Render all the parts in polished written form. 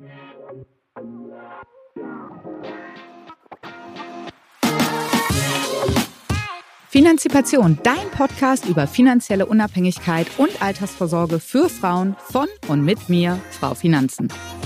Finanzipation, dein Podcast über finanzielle Unabhängigkeit und Altersvorsorge für Frauen von und mit mir, Frau Finanzen.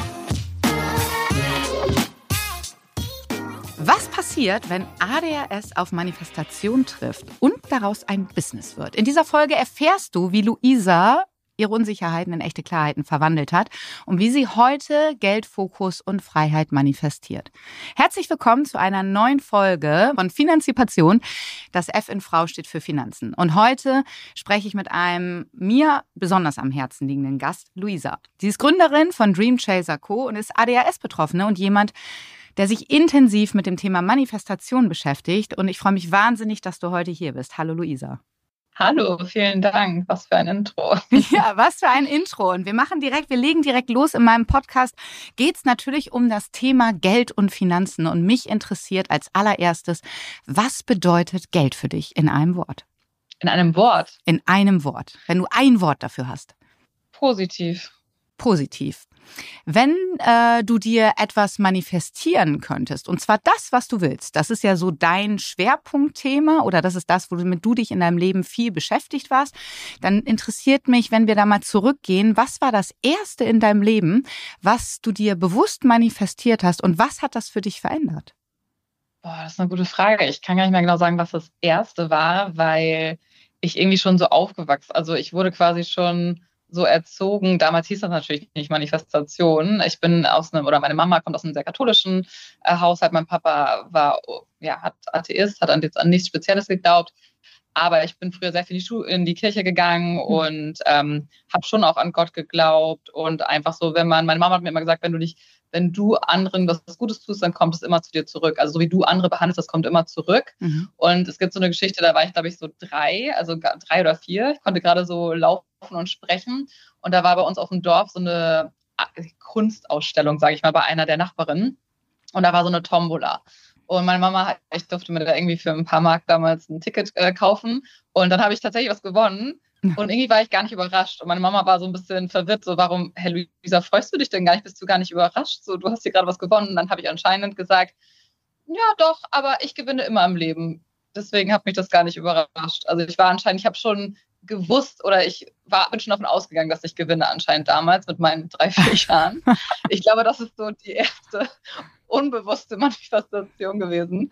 Was passiert, wenn ADHS auf Manifestation trifft und daraus ein Business wird? In dieser Folge erfährst du, wie Luisa ihre Unsicherheiten in echte Klarheiten verwandelt hat und wie sie heute Geld, Fokus und Freiheit manifestiert. Herzlich willkommen zu einer neuen Folge von Finanzipation. Das F in Frau steht für Finanzen. Und heute spreche ich mit einem mir besonders am Herzen liegenden Gast, Luisa. Sie ist Gründerin von Dream Chaser Co. und ist ADHS-Betroffene und jemand, der sich intensiv mit dem Thema Manifestation beschäftigt. Und ich freue mich wahnsinnig, dass du heute hier bist. Hallo Luisa. Hallo, vielen Dank. Was für ein Intro. Ja, was für ein Intro. Und wir legen direkt los. In meinem Podcast geht es natürlich um das Thema Geld und Finanzen. Und mich interessiert als allererstes, was bedeutet Geld für dich in einem Wort? In einem Wort? In einem Wort. Wenn du ein Wort dafür hast. Positiv. Positiv. Wenn du dir etwas manifestieren könntest, und zwar das, was du willst, das ist ja so dein Schwerpunktthema oder das ist das, womit du dich in deinem Leben viel beschäftigt warst, dann interessiert mich, wenn wir da mal zurückgehen, was war das Erste in deinem Leben, was du dir bewusst manifestiert hast und was hat das für dich verändert? Boah, das ist eine gute Frage. Ich kann gar nicht mehr genau sagen, was das Erste war, weil ich irgendwie schon so aufgewachsen, also ich wurde quasi schon so erzogen. Damals hieß das natürlich nicht Manifestation. Ich bin meine Mama kommt aus einem sehr katholischen Haushalt. Mein Papa war, Atheist, hat an nichts Spezielles geglaubt. Aber ich bin früher sehr viel in die Kirche gegangen und habe schon auch an Gott geglaubt und einfach so, meine Mama hat mir immer gesagt, wenn du anderen was Gutes tust, dann kommt es immer zu dir zurück. Also so wie du andere behandelst, das kommt immer zurück. Mhm. Und es gibt so eine Geschichte, da war ich, glaube ich, so 3 oder 4. Ich konnte gerade so laufen und sprechen. Und da war bei uns auf dem Dorf so eine Kunstausstellung, sage ich mal, bei einer der Nachbarinnen. Und da war so eine Tombola. Und meine Mama, ich durfte mir da irgendwie für ein paar Mark damals ein Ticket kaufen. Und dann habe ich tatsächlich was gewonnen. Und irgendwie war ich gar nicht überrascht. Und meine Mama war so ein bisschen verwirrt, so warum, Herr Luisa, freust du dich denn gar nicht? Bist du gar nicht überrascht? So, du hast hier gerade was gewonnen. Und dann habe ich anscheinend gesagt, ja doch, aber ich gewinne immer im Leben. Deswegen hat mich das gar nicht überrascht. Also ich habe schon gewusst oder bin schon davon ausgegangen, dass ich gewinne anscheinend damals mit meinen 3, 4 Jahren. Ich glaube, das ist so die erste unbewusste Manifestation gewesen.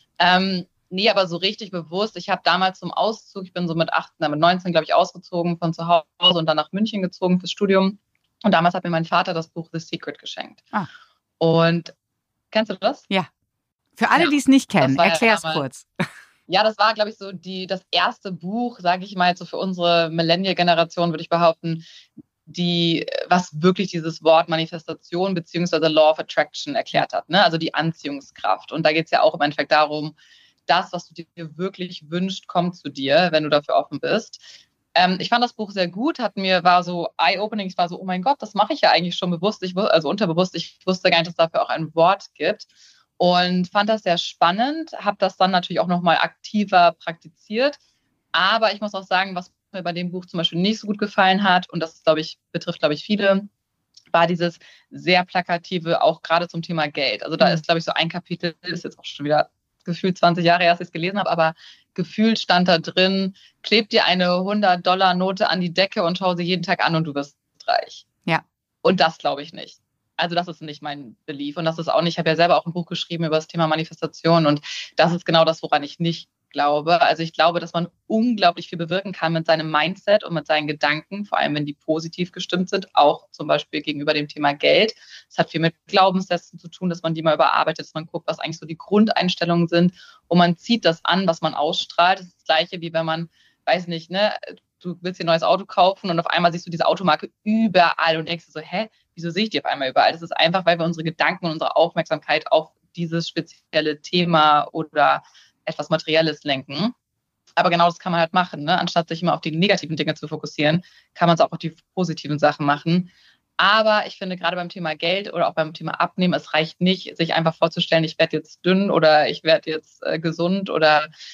Nee, aber so richtig bewusst. Ich habe damals zum Auszug, ich bin so mit 19, glaube ich, ausgezogen von zu Hause und dann nach München gezogen fürs Studium. Und damals hat mir mein Vater das Buch The Secret geschenkt. Ah. Und kennst du das? Ja. Für alle, die es nicht kennen, erklär es kurz. Ja, das war, glaube ich, so das erste Buch, sage ich mal, so für unsere Millennial-Generation, würde ich behaupten, was wirklich dieses Wort Manifestation beziehungsweise Law of Attraction erklärt hat, ne? Also die Anziehungskraft. Und da geht es ja auch im Endeffekt darum, das, was du dir wirklich wünschst, kommt zu dir, wenn du dafür offen bist. Ich fand das Buch sehr gut, war so eye-opening, ich war so, oh mein Gott, das mache ich ja eigentlich schon bewusst, also unterbewusst, ich wusste gar nicht, dass dafür auch ein Wort gibt und fand das sehr spannend, habe das dann natürlich auch nochmal aktiver praktiziert, aber ich muss auch sagen, was mir bei dem Buch zum Beispiel nicht so gut gefallen hat und das betrifft viele, war dieses sehr plakative, auch gerade zum Thema Geld. Also da ist, glaube ich, so ein Kapitel, ist jetzt auch schon wieder gefühlt 20 Jahre her, als ich es gelesen habe, aber gefühlt stand da drin, kleb dir eine $100-Note an die Decke und schau sie jeden Tag an und du wirst reich. Ja. Und das glaube ich nicht. Also das ist nicht mein Belief und das ist auch nicht, ich habe ja selber auch ein Buch geschrieben über das Thema Manifestation und das ist genau das, woran ich nicht glaube. Also ich glaube, dass man unglaublich viel bewirken kann mit seinem Mindset und mit seinen Gedanken, vor allem wenn die positiv gestimmt sind, auch zum Beispiel gegenüber dem Thema Geld. Es hat viel mit Glaubenssätzen zu tun, dass man die mal überarbeitet, dass man guckt, was eigentlich so die Grundeinstellungen sind und man zieht das an, was man ausstrahlt. Das ist das Gleiche, wie wenn man, weiß nicht, ne, du willst dir ein neues Auto kaufen und auf einmal siehst du diese Automarke überall und denkst dir so, wieso sehe ich die auf einmal überall? Das ist einfach, weil wir unsere Gedanken und unsere Aufmerksamkeit auf dieses spezielle Thema oder etwas Materielles lenken. Aber genau das kann man halt machen, ne? Anstatt sich immer auf die negativen Dinge zu fokussieren, kann man es auch auf die positiven Sachen machen. Aber ich finde, gerade beim Thema Geld oder auch beim Thema Abnehmen, es reicht nicht, sich einfach vorzustellen, ich werde jetzt dünn oder ich werde jetzt gesund oder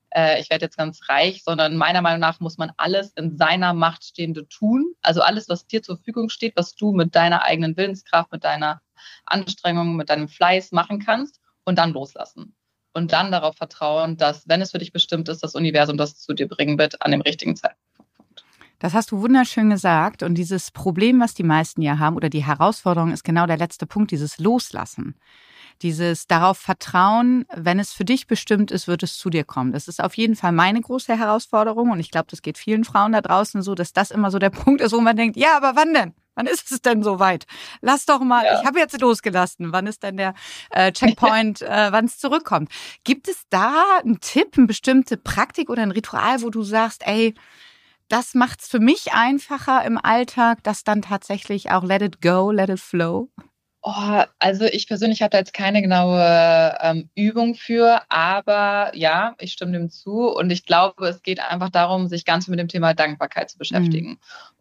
ich werde jetzt ganz reich, sondern meiner Meinung nach muss man alles in seiner Macht Stehende tun. Also alles, was dir zur Verfügung steht, was du mit deiner eigenen Willenskraft, mit deiner Anstrengung, mit deinem Fleiß machen kannst und dann loslassen. Und dann darauf vertrauen, dass, wenn es für dich bestimmt ist, das Universum das zu dir bringen wird an dem richtigen Zeitpunkt. Das hast du wunderschön gesagt. Und dieses Problem, was die meisten ja haben, oder die Herausforderung, ist genau der letzte Punkt, dieses Loslassen. Dieses darauf vertrauen, wenn es für dich bestimmt ist, wird es zu dir kommen. Das ist auf jeden Fall meine große Herausforderung. Und ich glaube, das geht vielen Frauen da draußen so, dass das immer so der Punkt ist, wo man denkt, ja, aber wann denn? Wann ist es denn soweit? Lass doch mal, ich habe jetzt losgelassen. Wann ist denn der Checkpoint, wann es zurückkommt? Gibt es da einen Tipp, eine bestimmte Praktik oder ein Ritual, wo du sagst, ey, das macht's für mich einfacher im Alltag, dass dann tatsächlich auch let it go, let it flow? Oh, also ich persönlich habe da jetzt keine genaue Übung für, aber ja, ich stimme dem zu und ich glaube, es geht einfach darum, sich ganz mit dem Thema Dankbarkeit zu beschäftigen.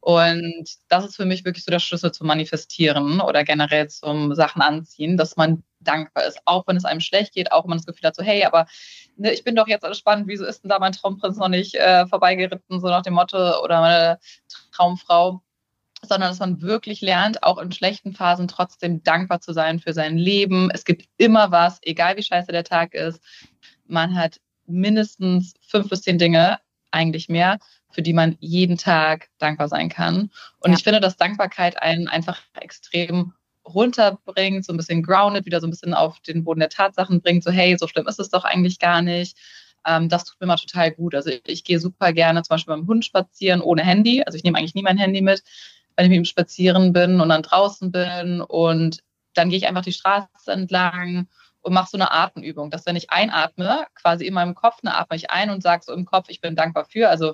Und das ist für mich wirklich so der Schlüssel zum Manifestieren oder generell zum Sachen anziehen, dass man dankbar ist, auch wenn es einem schlecht geht, auch wenn man das Gefühl hat, so hey, aber ne, ich bin doch jetzt entspannt, wieso ist denn da mein Traumprinz noch nicht vorbeigeritten, so nach dem Motto, oder meine Traumfrau. Sondern dass man wirklich lernt, auch in schlechten Phasen trotzdem dankbar zu sein für sein Leben. Es gibt immer was, egal wie scheiße der Tag ist. Man hat mindestens 5 bis 10 Dinge, eigentlich mehr, für die man jeden Tag dankbar sein kann. Und ich finde, dass Dankbarkeit einen einfach extrem runterbringt, so ein bisschen grounded, wieder so ein bisschen auf den Boden der Tatsachen bringt, so hey, so schlimm ist es doch eigentlich gar nicht. Das tut mir immer total gut. Also ich gehe super gerne zum Beispiel beim Hund spazieren ohne Handy. Also ich nehme eigentlich nie mein Handy mit, wenn ich mit ihm spazieren bin und dann draußen bin und dann gehe ich einfach die Straße entlang und mache so eine Atemübung, dass wenn ich einatme, quasi in meinem Kopf, atme ich ein und sage so im Kopf, ich bin dankbar für, also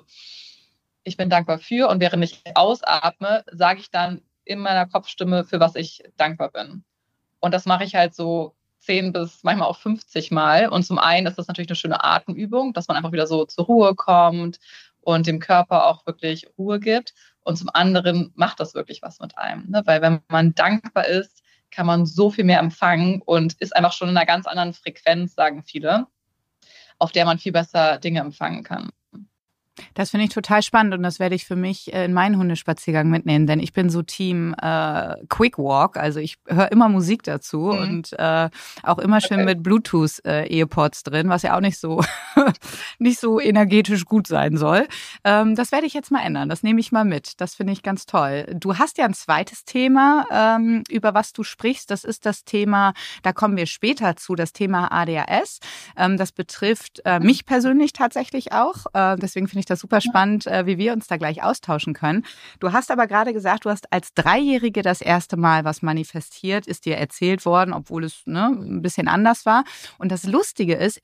ich bin dankbar für und während ich ausatme, sage ich dann in meiner Kopfstimme, für was ich dankbar bin. Und das mache ich halt so 10 bis manchmal auch 50 Mal und zum einen ist das natürlich eine schöne Atemübung, dass man einfach wieder so zur Ruhe kommt und dem Körper auch wirklich Ruhe gibt. Und zum anderen macht das wirklich was mit einem. Ne? Weil wenn man dankbar ist, kann man so viel mehr empfangen und ist einfach schon in einer ganz anderen Frequenz, sagen viele, auf der man viel besser Dinge empfangen kann. Das finde ich total spannend und das werde ich für mich in meinen Hundespaziergang mitnehmen, denn ich bin so Team Quick Walk, also ich höre immer Musik dazu und auch immer schön mit Bluetooth-Earpods drin, was ja auch nicht so nicht so energetisch gut sein soll. Das werde ich jetzt mal ändern, das nehme ich mal mit, das finde ich ganz toll. Du hast ja ein zweites Thema, über was du sprichst, das ist das Thema, da kommen wir später zu, das Thema ADHS. Das betrifft mich persönlich tatsächlich auch, deswegen finde ich das super spannend, wie wir uns da gleich austauschen können. Du hast aber gerade gesagt, du hast als Dreijährige das erste Mal was manifestiert, ist dir erzählt worden, obwohl es ein bisschen anders war. Und das Lustige ist,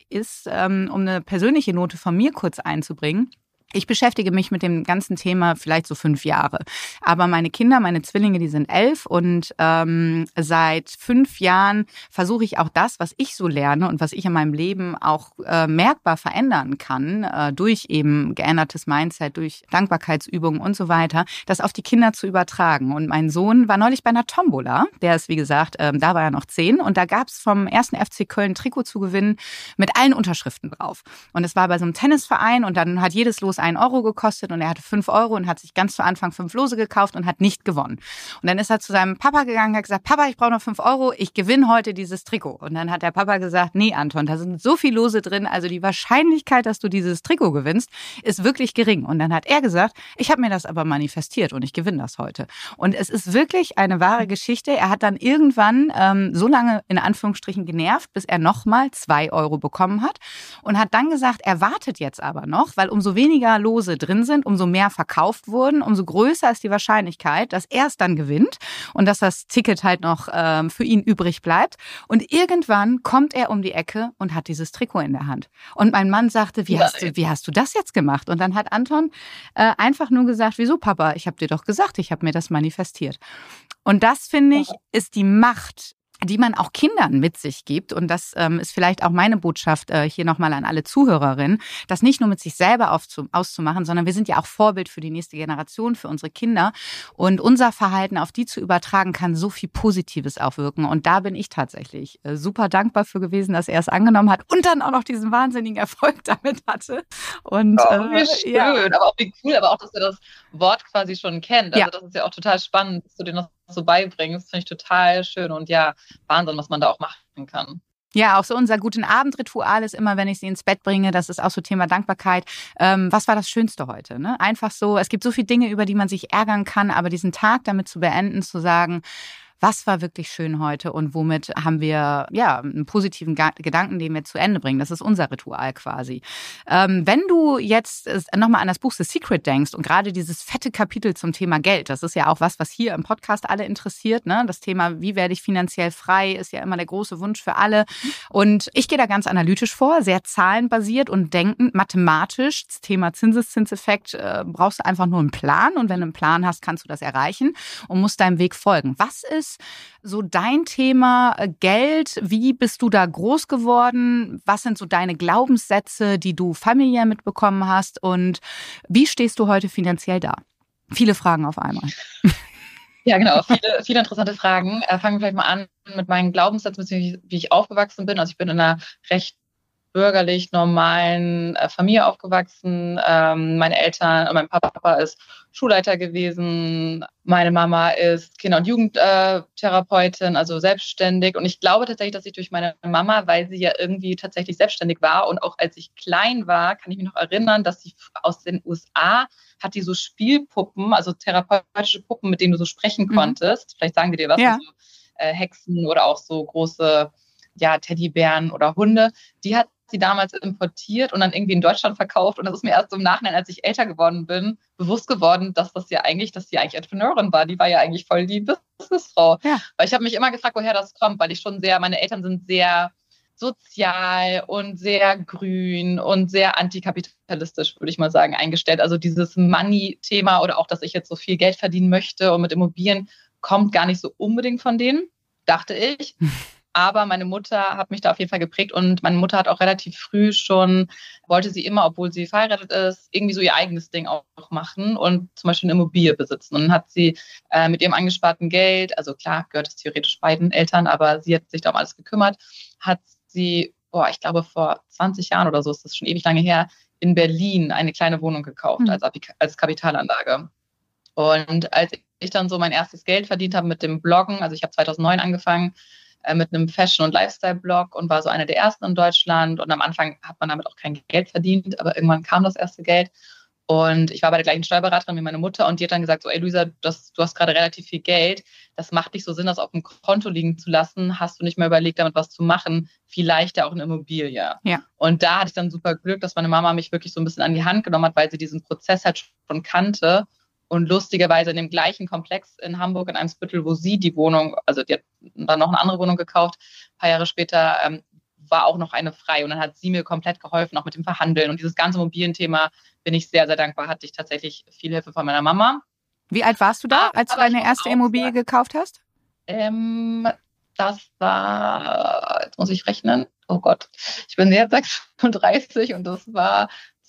um eine persönliche Note von mir kurz einzubringen, ich beschäftige mich mit dem ganzen Thema vielleicht so 5 Jahre. Aber meine Kinder, meine Zwillinge, die sind 11 und seit 5 Jahren versuche ich auch das, was ich so lerne und was ich in meinem Leben auch merkbar verändern kann, durch eben geändertes Mindset, durch Dankbarkeitsübungen und so weiter, das auf die Kinder zu übertragen. Und mein Sohn war neulich bei einer Tombola, der ist wie gesagt, da war er noch 10 und da gab es vom 1. FC Köln ein Trikot zu gewinnen mit allen Unterschriften drauf. Und es war bei so einem Tennisverein und dann hat jedes Los 1 Euro gekostet und er hatte 5 Euro und hat sich ganz zu Anfang 5 Lose gekauft und hat nicht gewonnen. Und dann ist er zu seinem Papa gegangen und hat gesagt, Papa, ich brauche noch 5 Euro, ich gewinne heute dieses Trikot. Und dann hat der Papa gesagt, nee, Anton, da sind so viele Lose drin, also die Wahrscheinlichkeit, dass du dieses Trikot gewinnst, ist wirklich gering. Und dann hat er gesagt, ich habe mir das aber manifestiert und ich gewinne das heute. Und es ist wirklich eine wahre Geschichte. Er hat dann irgendwann so lange in Anführungsstrichen genervt, bis er nochmal 2 Euro bekommen hat und hat dann gesagt, er wartet jetzt aber noch, weil umso weniger Lose drin sind, umso mehr verkauft wurden, umso größer ist die Wahrscheinlichkeit, dass er es dann gewinnt und dass das Ticket halt noch für ihn übrig bleibt. Und irgendwann kommt er um die Ecke und hat dieses Trikot in der Hand. Und mein Mann sagte, wie hast du das jetzt gemacht? Und dann hat Anton einfach nur gesagt, wieso Papa? Ich habe dir doch gesagt, ich habe mir das manifestiert. Und das, finde ich, ist die Macht die man auch Kindern mit sich gibt. Und das ist vielleicht auch meine Botschaft hier nochmal an alle Zuhörerinnen, das nicht nur mit sich selber auszumachen, sondern wir sind ja auch Vorbild für die nächste Generation, für unsere Kinder. Und unser Verhalten auf die zu übertragen, kann so viel Positives aufwirken. Und da bin ich tatsächlich super dankbar für gewesen, dass er es angenommen hat und dann auch noch diesen wahnsinnigen Erfolg damit hatte. Und wie schön, ja. Aber auch wie cool, aber auch, dass er das Wort quasi schon kennt. Also das ist ja auch total spannend, dass du dir das so beibringst. Finde ich total schön und ja, Wahnsinn, was man da auch machen kann. Ja, auch so unser guten Abend-Ritual ist immer, wenn ich sie ins Bett bringe, das ist auch so Thema Dankbarkeit. Was war das Schönste heute? Ne? Einfach so, es gibt so viele Dinge, über die man sich ärgern kann, aber diesen Tag damit zu beenden, zu sagen, was war wirklich schön heute und womit haben wir einen positiven Gedanken, den wir zu Ende bringen. Das ist unser Ritual quasi. Wenn du jetzt nochmal an das Buch The Secret denkst und gerade dieses fette Kapitel zum Thema Geld, das ist ja auch was hier im Podcast alle interessiert. Ne? Das Thema, wie werde ich finanziell frei, ist ja immer der große Wunsch für alle. Und ich gehe da ganz analytisch vor, sehr zahlenbasiert und denkend, mathematisch. Das Thema Zinseszinseffekt brauchst du einfach nur einen Plan und wenn du einen Plan hast, kannst du das erreichen und musst deinem Weg folgen. Was ist so dein Thema Geld? Wie bist du da groß geworden? Was sind so deine Glaubenssätze, die du familiär mitbekommen hast? Und wie stehst du heute finanziell da? Viele Fragen auf einmal. Ja, genau. Viele interessante Fragen. Fangen wir vielleicht mal an mit meinen Glaubenssätzen, wie ich aufgewachsen bin. Also ich bin in einer recht bürgerlich normalen Familie aufgewachsen. Meine Eltern und mein Papa ist Schulleiter gewesen. Meine Mama ist Kinder- und Jugendtherapeutin, also selbstständig. Und ich glaube tatsächlich, dass ich durch meine Mama, weil sie ja irgendwie tatsächlich selbstständig war und auch als ich klein war, kann ich mich noch erinnern, dass sie aus den USA hat die so Spielpuppen, also therapeutische Puppen, mit denen du so sprechen konntest. Vielleicht sagen die dir was, ja. So, Hexen oder auch so große Teddybären oder Hunde. Die hat sie damals importiert und dann irgendwie in Deutschland verkauft. Und das ist mir erst im Nachhinein, als ich älter geworden bin, bewusst geworden, dass sie eigentlich Entrepreneurin war. Die war ja eigentlich voll die Businessfrau. Ja. Weil ich habe mich immer gefragt, woher das kommt, weil meine Eltern sind sehr sozial und sehr grün und sehr antikapitalistisch, würde ich mal sagen, eingestellt. Also dieses Money-Thema oder auch, dass ich jetzt so viel Geld verdienen möchte und mit Immobilien kommt gar nicht so unbedingt von denen, dachte ich. Aber meine Mutter hat mich da auf jeden Fall geprägt und meine Mutter hat auch relativ früh schon, wollte sie immer, obwohl sie verheiratet ist, irgendwie so ihr eigenes Ding auch machen und zum Beispiel eine Immobilie besitzen. Und dann hat sie mit ihrem angesparten Geld, also klar gehört es theoretisch beiden Eltern, aber sie hat sich da um alles gekümmert, hat sie, ich glaube vor 20 Jahren oder so, ist das schon ewig lange her, in Berlin eine kleine Wohnung gekauft als Kapitalanlage. Und als ich dann so mein erstes Geld verdient habe mit dem Bloggen, also ich habe 2009 angefangen, mit einem Fashion- und Lifestyle-Blog und war so einer der ersten in Deutschland. Und am Anfang hat man damit auch kein Geld verdient, aber irgendwann kam das erste Geld. Und ich war bei der gleichen Steuerberaterin wie meine Mutter und die hat dann gesagt, so, ey Luisa, du hast gerade relativ viel Geld. Das macht nicht so Sinn, das auf dem Konto liegen zu lassen. Hast du nicht mehr überlegt, damit was zu machen? Vielleicht ja auch eine Immobilie. Ja. Und da hatte ich dann super Glück, dass meine Mama mich wirklich so ein bisschen an die Hand genommen hat, weil sie diesen Prozess halt schon kannte. Und lustigerweise in dem gleichen Komplex in Hamburg, in Eimsbüttel, wo sie die Wohnung, also die hat dann noch eine andere Wohnung gekauft, ein paar Jahre später war auch noch eine frei. Und dann hat sie mir komplett geholfen, auch mit dem Verhandeln. Und dieses ganze Immobilienthema bin ich sehr, sehr dankbar, hatte ich tatsächlich viel Hilfe von meiner Mama. Wie alt warst du da, als du deine erste Immobilie gekauft hast? Das war, jetzt muss ich rechnen, oh Gott, ich bin jetzt 36 und das war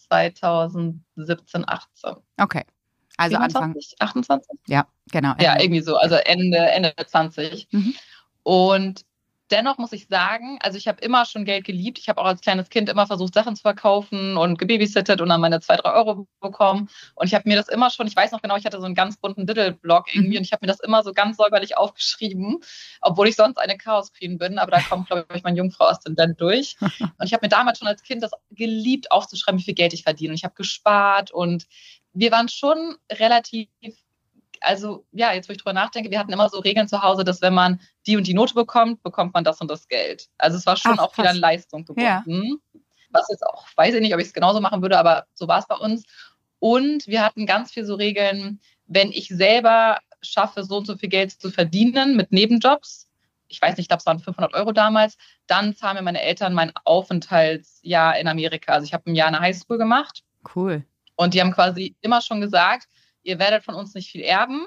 2017, 18. Okay. Also 27, Anfang 28? Ja, genau. Ja, irgendwie so, also Ende 20. Und dennoch muss ich sagen, also ich habe immer schon Geld geliebt. Ich habe auch als kleines Kind immer versucht, Sachen zu verkaufen und gebabysittet und dann meine 2-3 Euro bekommen. Und ich habe mir das immer schon, ich weiß noch genau, ich hatte so einen ganz bunten Diddle-Blog irgendwie und ich habe mir das immer so ganz säuberlich aufgeschrieben, obwohl ich sonst eine Chaos-Queen bin. Aber da kommt, glaube ich, mein Jungfrau-Aszendent durch. Und ich habe mir damals schon als Kind das geliebt, aufzuschreiben, wie viel Geld ich verdiene. Und ich habe gespart und wir waren schon relativ, also ja, jetzt wo ich drüber nachdenke, wir hatten immer so Regeln zu Hause, dass wenn man die und die Note bekommt, bekommt man das und das Geld. Also es war schon auch wieder an Leistung gebunden. Ja. Was jetzt auch, weiß ich nicht, ob ich es genauso machen würde, aber so war es bei uns. Und wir hatten ganz viel so Regeln, wenn ich selber schaffe, so und so viel Geld zu verdienen mit Nebenjobs, ich weiß nicht, ich glaube, es waren 500 Euro damals, dann zahlen mir meine Eltern mein Aufenthaltsjahr in Amerika. Also ich habe ein Jahr eine Highschool gemacht. Cool. Und die haben quasi immer schon gesagt, ihr werdet von uns nicht viel erben,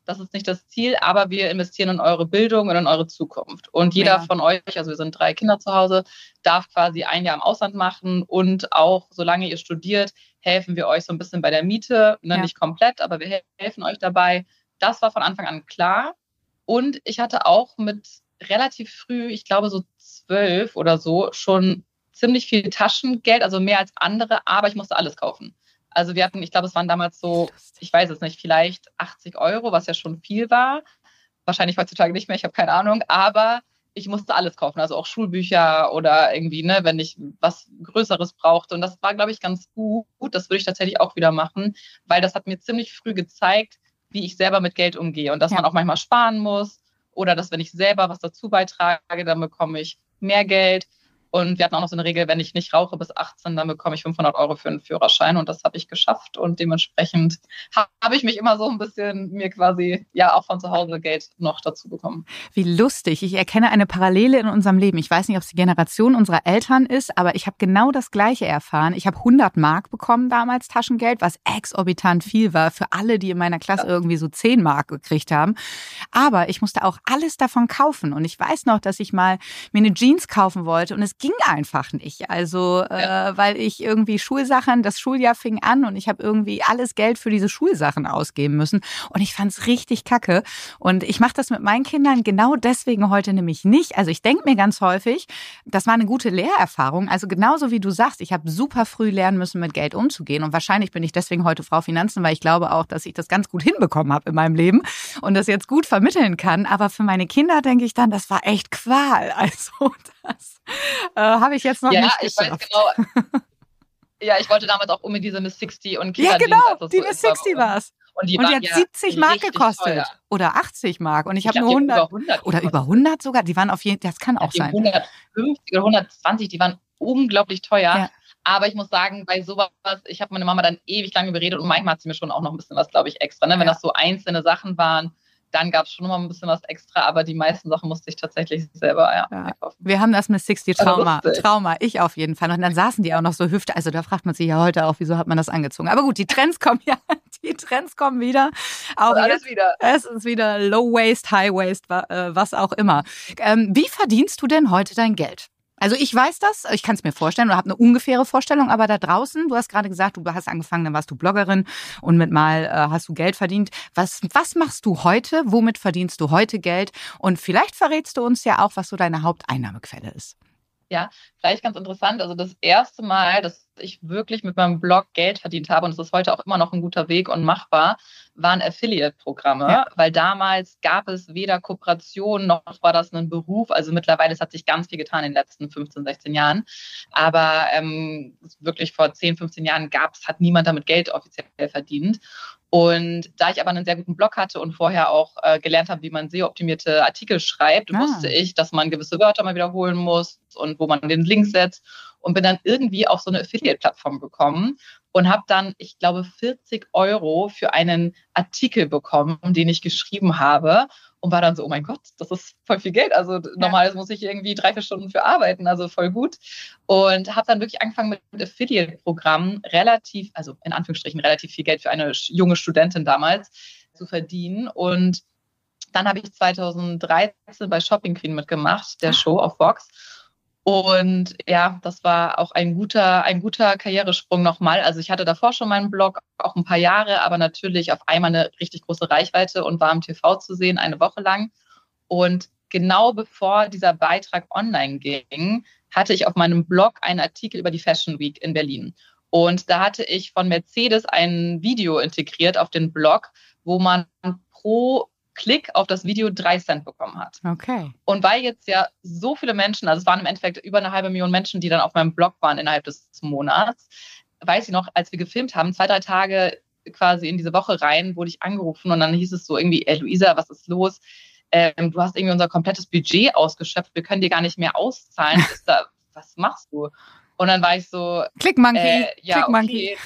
das ist nicht das Ziel, aber wir investieren in eure Bildung und in eure Zukunft. Und jeder von euch, also wir sind 3 Kinder zu Hause, darf quasi ein Jahr im Ausland machen und auch, solange ihr studiert, helfen wir euch so ein bisschen bei der Miete, ne? Nicht komplett, aber wir helfen euch dabei. Das war von Anfang an klar. Und ich hatte auch mit relativ früh, ich glaube so 12 oder so, schon ziemlich viel Taschengeld, also mehr als andere, aber ich musste alles kaufen. Also wir hatten, ich glaube, es waren damals so, ich weiß es nicht, vielleicht 80 Euro, was ja schon viel war. Wahrscheinlich heutzutage nicht mehr, ich habe keine Ahnung, aber ich musste alles kaufen, also auch Schulbücher oder irgendwie, ne, wenn ich was Größeres brauchte. Und das war, glaube ich, ganz gut. Das würde ich tatsächlich auch wieder machen, weil das hat mir ziemlich früh gezeigt, wie ich selber mit Geld umgehe und dass man auch manchmal sparen muss oder dass, wenn ich selber was dazu beitrage, dann bekomme ich mehr Geld. Und wir hatten auch noch so eine Regel, wenn ich nicht rauche bis 18, dann bekomme ich 500 Euro für einen Führerschein. Und das habe ich geschafft. Und dementsprechend habe ich mich immer so ein bisschen mir quasi ja auch von zu Hause Geld noch dazu bekommen. Wie lustig. Ich erkenne eine Parallele in unserem Leben. Ich weiß nicht, ob es die Generation unserer Eltern ist, aber ich habe genau das Gleiche erfahren. Ich habe 100 Mark bekommen damals Taschengeld, was exorbitant viel war für alle, die in meiner Klasse irgendwie so 10 Mark gekriegt haben. Aber ich musste auch alles davon kaufen. Und ich weiß noch, dass ich mal mir eine Jeans kaufen wollte und es ging einfach nicht. Also, weil ich irgendwie Schulsachen, das Schuljahr fing an und ich habe irgendwie alles Geld für diese Schulsachen ausgeben müssen. Und ich fand's richtig kacke. Und ich mache das mit meinen Kindern genau deswegen heute nämlich nicht. Also ich denke mir ganz häufig, das war eine gute Lehrerfahrung. Also genauso wie du sagst, ich habe super früh lernen müssen, mit Geld umzugehen. Und wahrscheinlich bin ich deswegen heute Frau Finanzen, weil ich glaube auch, dass ich das ganz gut hinbekommen habe in meinem Leben und das jetzt gut vermitteln kann. Aber für meine Kinder denke ich dann, das war echt Qual. Also das habe ich jetzt noch nicht geschafft. Ja, ich weiß genau. Ja, ich wollte damals auch unbedingt diese Miss 60 und Kinderdienst. Ja, genau, die Miss 60 war es. Und die hat ja 70 Mark gekostet. Teuer. Oder 80 Mark. Und ich habe nur 100. Oder über 100 sogar. Die waren auf jeden Fall, das kann auch sein. 150 oder 120, die waren unglaublich teuer. Ja. Aber ich muss sagen, bei sowas, ich habe meine Mama dann ewig lange überredet und manchmal hat sie mir schon auch noch ein bisschen was, glaube ich, extra. Ne? Wenn das so einzelne Sachen waren, dann gab es schon noch mal ein bisschen was extra, aber die meisten Sachen musste ich tatsächlich selber kaufen. Wir haben das Miss 60 Trauma, ich auf jeden Fall. Und dann saßen die auch noch so Hüfte, also da fragt man sich ja heute auch, wieso hat man das angezogen? Aber gut, die Trends kommen wieder. Auch alles wieder. Es ist wieder Low Waist, High Waist, was auch immer. Wie verdienst du denn heute dein Geld? Also ich weiß das, ich kann es mir vorstellen oder habe eine ungefähre Vorstellung, aber da draußen, du hast gerade gesagt, du hast angefangen, dann warst du Bloggerin und mit Mal hast du Geld verdient. Was machst du heute? Womit verdienst du heute Geld? Und vielleicht verrätst du uns ja auch, was so deine Haupteinnahmequelle ist. Ja, vielleicht ganz interessant. Also das erste Mal, dass ich wirklich mit meinem Blog Geld verdient habe, und es ist heute auch immer noch ein guter Weg und machbar, waren Affiliate-Programme, weil damals gab es weder Kooperation noch war das ein Beruf. Also mittlerweile, es hat sich ganz viel getan in den letzten 15, 16 Jahren. Aber wirklich vor 10, 15 Jahren hat niemand damit Geld offiziell verdient. Und da ich aber einen sehr guten Blog hatte und vorher auch gelernt habe, wie man SEO-optimierte Artikel schreibt, wusste ich, dass man gewisse Wörter mal wiederholen muss und wo man den Link setzt. Und bin dann irgendwie auf so eine Affiliate-Plattform gekommen und habe dann, ich glaube, 40 Euro für einen Artikel bekommen, den ich geschrieben habe. Und war dann so, oh mein Gott, das ist voll viel Geld. Also normalerweise muss ich irgendwie 3, 4 Stunden für arbeiten, also voll gut. Und habe dann wirklich angefangen mit Affiliate-Programmen also in Anführungsstrichen relativ viel Geld für eine junge Studentin damals zu verdienen. Und dann habe ich 2013 bei Shopping Queen mitgemacht, der Show auf Vox. Und ja, das war auch ein guter Karrieresprung nochmal. Also ich hatte davor schon meinen Blog, auch ein paar Jahre, aber natürlich auf einmal eine richtig große Reichweite und war im TV zu sehen, eine Woche lang. Und genau bevor dieser Beitrag online ging, hatte ich auf meinem Blog einen Artikel über die Fashion Week in Berlin. Und da hatte ich von Mercedes ein Video integriert auf den Blog, wo man pro Klick auf das Video 3 Cent bekommen hat. Okay. Und weil jetzt ja so viele Menschen, also es waren im Endeffekt über 500.000 Menschen, die dann auf meinem Blog waren innerhalb des Monats, weiß ich noch, als wir gefilmt haben, 2, 3 Tage quasi in diese Woche rein, wurde ich angerufen und dann hieß es so irgendwie, Luisa, was ist los? Du hast irgendwie unser komplettes Budget ausgeschöpft, wir können dir gar nicht mehr auszahlen. Was machst du? Und dann war ich so, Clickmonkey. Okay,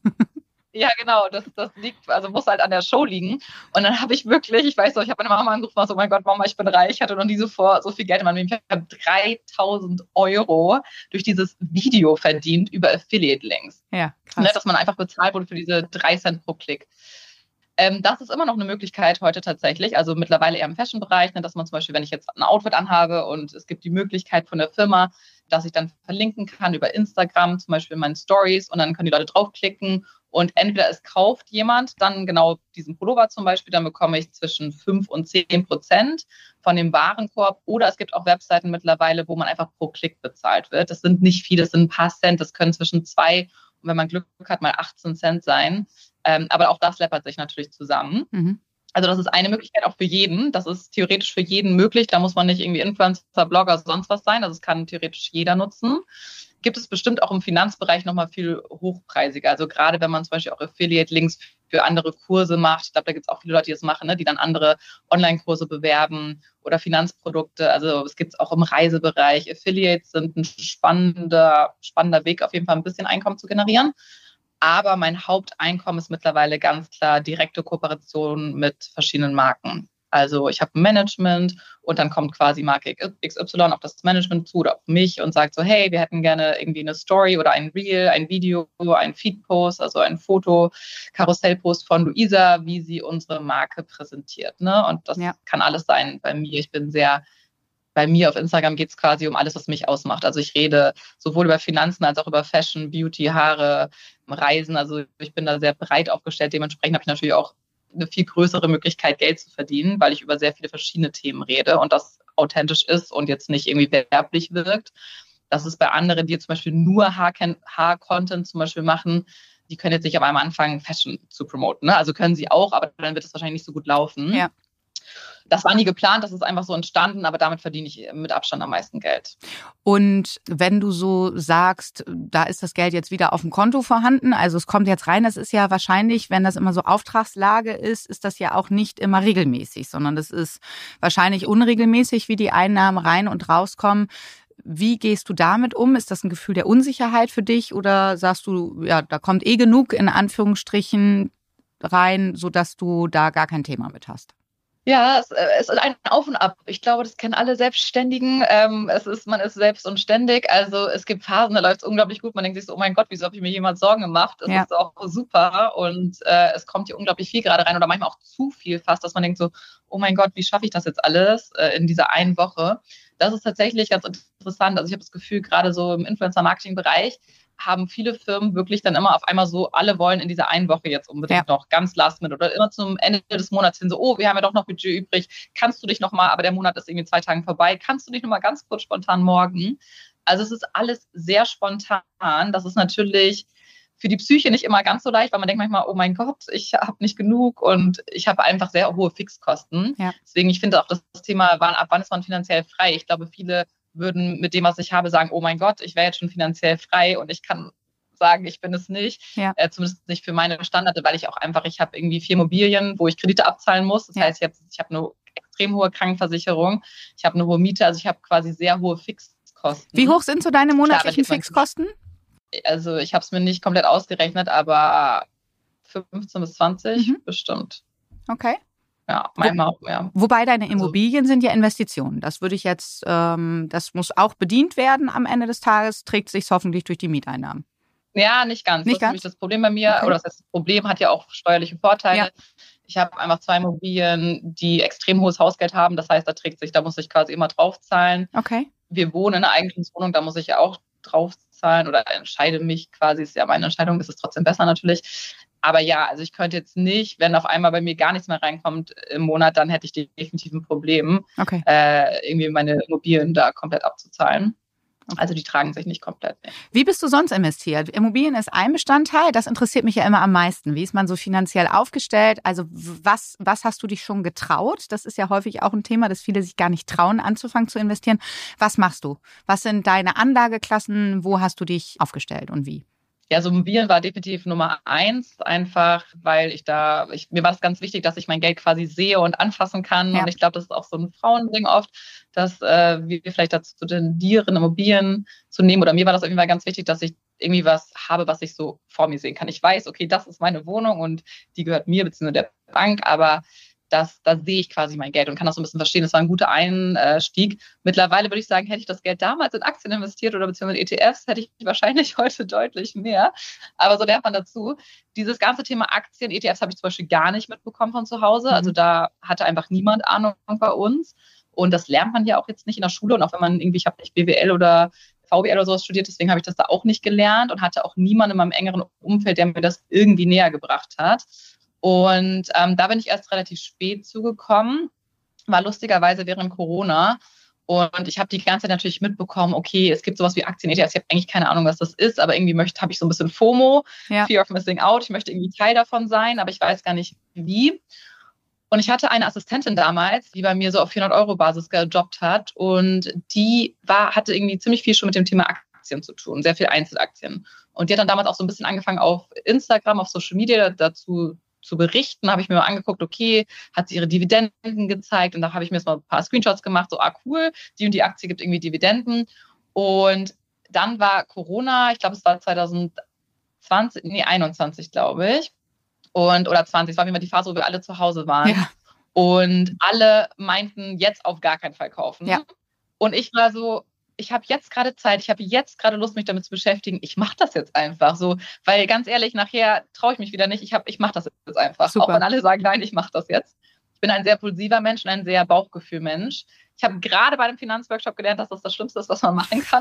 ja, genau, das liegt, also muss halt an der Show liegen. Und dann habe ich wirklich, ich weiß noch, ich habe meine Mama angerufen und so, oh mein Gott, Mama, ich bin reich, ich hatte noch nie so viel Geld in meinem Leben. Ich habe 3.000 Euro durch dieses Video verdient über Affiliate-Links. Ja, krass. Ne, dass man einfach bezahlt wurde für diese 3 Cent pro Klick. Das ist immer noch eine Möglichkeit heute tatsächlich. Also mittlerweile eher im Fashion-Bereich, ne, dass man zum Beispiel, wenn ich jetzt ein Outfit anhabe und es gibt die Möglichkeit von der Firma, dass ich dann verlinken kann über Instagram, zum Beispiel in meinen Stories, und dann können die Leute draufklicken und entweder es kauft jemand dann genau diesen Pullover zum Beispiel, dann bekomme ich zwischen 5 und 10% von dem Warenkorb, oder es gibt auch Webseiten mittlerweile, wo man einfach pro Klick bezahlt wird. Das sind nicht viele, das sind ein paar Cent, das können zwischen 2 und, wenn man Glück hat, mal 18 Cent sein. Aber auch das läppert sich natürlich zusammen. Mhm. Also das ist eine Möglichkeit auch für jeden. Das ist theoretisch für jeden möglich. Da muss man nicht irgendwie Influencer, Blogger, sonst was sein. Also es kann theoretisch jeder nutzen. Gibt es bestimmt auch im Finanzbereich nochmal viel hochpreisiger. Also gerade wenn man zum Beispiel auch Affiliate-Links für andere Kurse macht. Ich glaube, da gibt es auch viele Leute, die das machen, ne? Die dann andere Online-Kurse bewerben oder Finanzprodukte. Also es gibt es auch im Reisebereich. Affiliates sind ein spannender Weg, auf jeden Fall ein bisschen Einkommen zu generieren. Aber mein Haupteinkommen ist mittlerweile ganz klar direkte Kooperation mit verschiedenen Marken. Also ich habe ein Management und dann kommt quasi Marke XY auf das Management zu oder auf mich und sagt so, hey, wir hätten gerne irgendwie eine Story oder ein Reel, ein Video, ein Feed-Post, also ein Foto, Karussellpost von Luisa, wie sie unsere Marke präsentiert. Ne? Und das kann alles sein bei mir. Bei mir auf Instagram geht es quasi um alles, was mich ausmacht. Also ich rede sowohl über Finanzen als auch über Fashion, Beauty, Haare, Reisen. Also ich bin da sehr breit aufgestellt. Dementsprechend habe ich natürlich auch eine viel größere Möglichkeit, Geld zu verdienen, weil ich über sehr viele verschiedene Themen rede und das authentisch ist und jetzt nicht irgendwie werblich wirkt. Das ist bei anderen, die zum Beispiel nur Haar-Content zum Beispiel machen, die können jetzt nicht auf einmal anfangen, Fashion zu promoten. Ne? Also können sie auch, aber dann wird es wahrscheinlich nicht so gut laufen. Ja. Das war nie geplant, das ist einfach so entstanden, aber damit verdiene ich mit Abstand am meisten Geld. Und wenn du so sagst, da ist das Geld jetzt wieder auf dem Konto vorhanden, also es kommt jetzt rein, das ist ja wahrscheinlich, wenn das immer so Auftragslage ist das ja auch nicht immer regelmäßig, sondern das ist wahrscheinlich unregelmäßig, wie die Einnahmen rein und rauskommen. Wie gehst du damit um? Ist das ein Gefühl der Unsicherheit für dich oder sagst du, ja, da kommt eh genug in Anführungsstrichen rein, sodass du da gar kein Thema mit hast? Ja, es ist ein Auf und Ab. Ich glaube, das kennen alle Selbstständigen. Man ist selbst und ständig. Also es gibt Phasen, da läuft es unglaublich gut. Man denkt sich so, oh mein Gott, wieso habe ich mir jemals Sorgen gemacht? Das ist auch super. Und es kommt hier unglaublich viel gerade rein oder manchmal auch zu viel fast, dass man denkt so, oh mein Gott, wie schaffe ich das jetzt alles in dieser einen Woche? Das ist tatsächlich ganz interessant. Also ich habe das Gefühl, gerade so im Influencer-Marketing-Bereich haben viele Firmen wirklich dann immer auf einmal so, alle wollen in dieser einen Woche jetzt unbedingt noch ganz last minute oder immer zum Ende des Monats hin so, oh, wir haben ja doch noch Budget übrig, kannst du dich noch mal, aber der Monat ist irgendwie 2 Tagen vorbei, kannst du dich noch mal ganz kurz spontan morgen? Also es ist alles sehr spontan. Das ist natürlich für die Psyche nicht immer ganz so leicht, weil man denkt manchmal, oh mein Gott, ich habe nicht genug und ich habe einfach sehr hohe Fixkosten. Ja. Deswegen, ich finde auch das Thema, ab wann ist man finanziell frei? Ich glaube, viele würden mit dem, was ich habe, sagen, oh mein Gott, ich wäre jetzt schon finanziell frei und ich kann sagen, ich bin es nicht. Ja. Zumindest nicht für meine Standards, weil ich habe irgendwie 4 Immobilien, wo ich Kredite abzahlen muss. Das heißt, ich habe eine extrem hohe Krankenversicherung, ich habe eine hohe Miete, also ich habe quasi sehr hohe Fixkosten. Wie hoch sind so deine monatlichen Fixkosten? Also ich habe es mir nicht komplett ausgerechnet, aber 15 bis 20 bestimmt. Okay. Ja, manchmal auch mehr. Wobei deine Immobilien sind ja Investitionen. Das würde ich jetzt, das muss auch bedient werden am Ende des Tages, trägt sich hoffentlich durch die Mieteinnahmen. Ja, nicht ganz. Das ist nämlich das Problem bei mir. Okay. Oder das Problem hat ja auch steuerliche Vorteile. Ja. Ich habe einfach 2 Immobilien, die extrem hohes Hausgeld haben. Das heißt, da muss ich quasi immer draufzahlen. Okay. Wir wohnen in einer Eigentumswohnung, da muss ich ja auch draufzahlen oder entscheide mich quasi, ist ja meine Entscheidung, ist es trotzdem besser natürlich. Aber ja, also ich könnte jetzt nicht, wenn auf einmal bei mir gar nichts mehr reinkommt im Monat, dann hätte ich definitiv ein Problem, irgendwie meine Immobilien da komplett abzuzahlen. Okay. Also die tragen sich nicht komplett. Nee. Wie bist du sonst investiert? Immobilien ist ein Bestandteil, das interessiert mich ja immer am meisten. Wie ist man so finanziell aufgestellt? Also was hast du dich schon getraut? Das ist ja häufig auch ein Thema, dass viele sich gar nicht trauen, anzufangen zu investieren. Was machst du? Was sind deine Anlageklassen? Wo hast du dich aufgestellt und wie? Ja, so Immobilien war definitiv Nummer 1, einfach weil mir war es ganz wichtig, dass ich mein Geld quasi sehe und anfassen kann. Ja. Und ich glaube, das ist auch so ein Frauending oft, dass wir vielleicht dazu tendieren, Immobilien zu nehmen. Oder mir war das auf jeden Fall ganz wichtig, dass ich irgendwie was habe, was ich so vor mir sehen kann. Ich weiß, okay, das ist meine Wohnung und die gehört mir bzw. der Bank, aber da sehe ich quasi mein Geld und kann das so ein bisschen verstehen. Das war ein guter Einstieg. Mittlerweile würde ich sagen, hätte ich das Geld damals in Aktien investiert oder beziehungsweise ETFs, hätte ich wahrscheinlich heute deutlich mehr. Aber so lernt man dazu. Dieses ganze Thema Aktien, ETFs habe ich zum Beispiel gar nicht mitbekommen von zu Hause. Also da hatte einfach niemand Ahnung bei uns. Und das lernt man ja auch jetzt nicht in der Schule. Und auch wenn man irgendwie, ich habe nicht BWL oder VWL oder sowas studiert, deswegen habe ich das da auch nicht gelernt und hatte auch niemanden in meinem engeren Umfeld, der mir das irgendwie näher gebracht hat. Und da bin ich erst relativ spät zugekommen, war lustigerweise während Corona. Und ich habe die ganze Zeit natürlich mitbekommen, okay, es gibt sowas wie Aktien-ETFs. Ich habe eigentlich keine Ahnung, was das ist, aber irgendwie habe ich so ein bisschen FOMO, Fear of Missing Out. Ich möchte irgendwie Teil davon sein, aber ich weiß gar nicht wie. Und ich hatte eine Assistentin damals, die bei mir so auf 400-Euro-Basis gejobbt hat. Und die hatte irgendwie ziemlich viel schon mit dem Thema Aktien zu tun, sehr viel Einzelaktien. Und die hat dann damals auch so ein bisschen angefangen, auf Instagram, auf Social Media dazu zu berichten, habe ich mir mal angeguckt, okay, hat sie ihre Dividenden gezeigt und da habe ich mir jetzt mal ein paar Screenshots gemacht, so, cool, die und die Aktie gibt irgendwie Dividenden. Und dann war Corona, ich glaube, es war 2021, glaube ich, oder 20, es war immer die Phase, wo wir alle zu Hause waren. Ja. Und alle meinten, jetzt auf gar keinen Fall kaufen. Ja. Und ich war so, ich habe jetzt gerade Zeit, ich habe jetzt gerade Lust, mich damit zu beschäftigen. Ich mache das jetzt einfach so, weil ganz ehrlich, nachher traue ich mich wieder nicht. Ich mache das jetzt einfach. Super. Auch wenn alle sagen, nein, ich mache das jetzt. Ich bin ein sehr pulsiver Mensch und ein sehr Bauchgefühl-Mensch. Ich habe gerade bei dem Finanzworkshop gelernt, dass das Schlimmste ist, was man machen kann.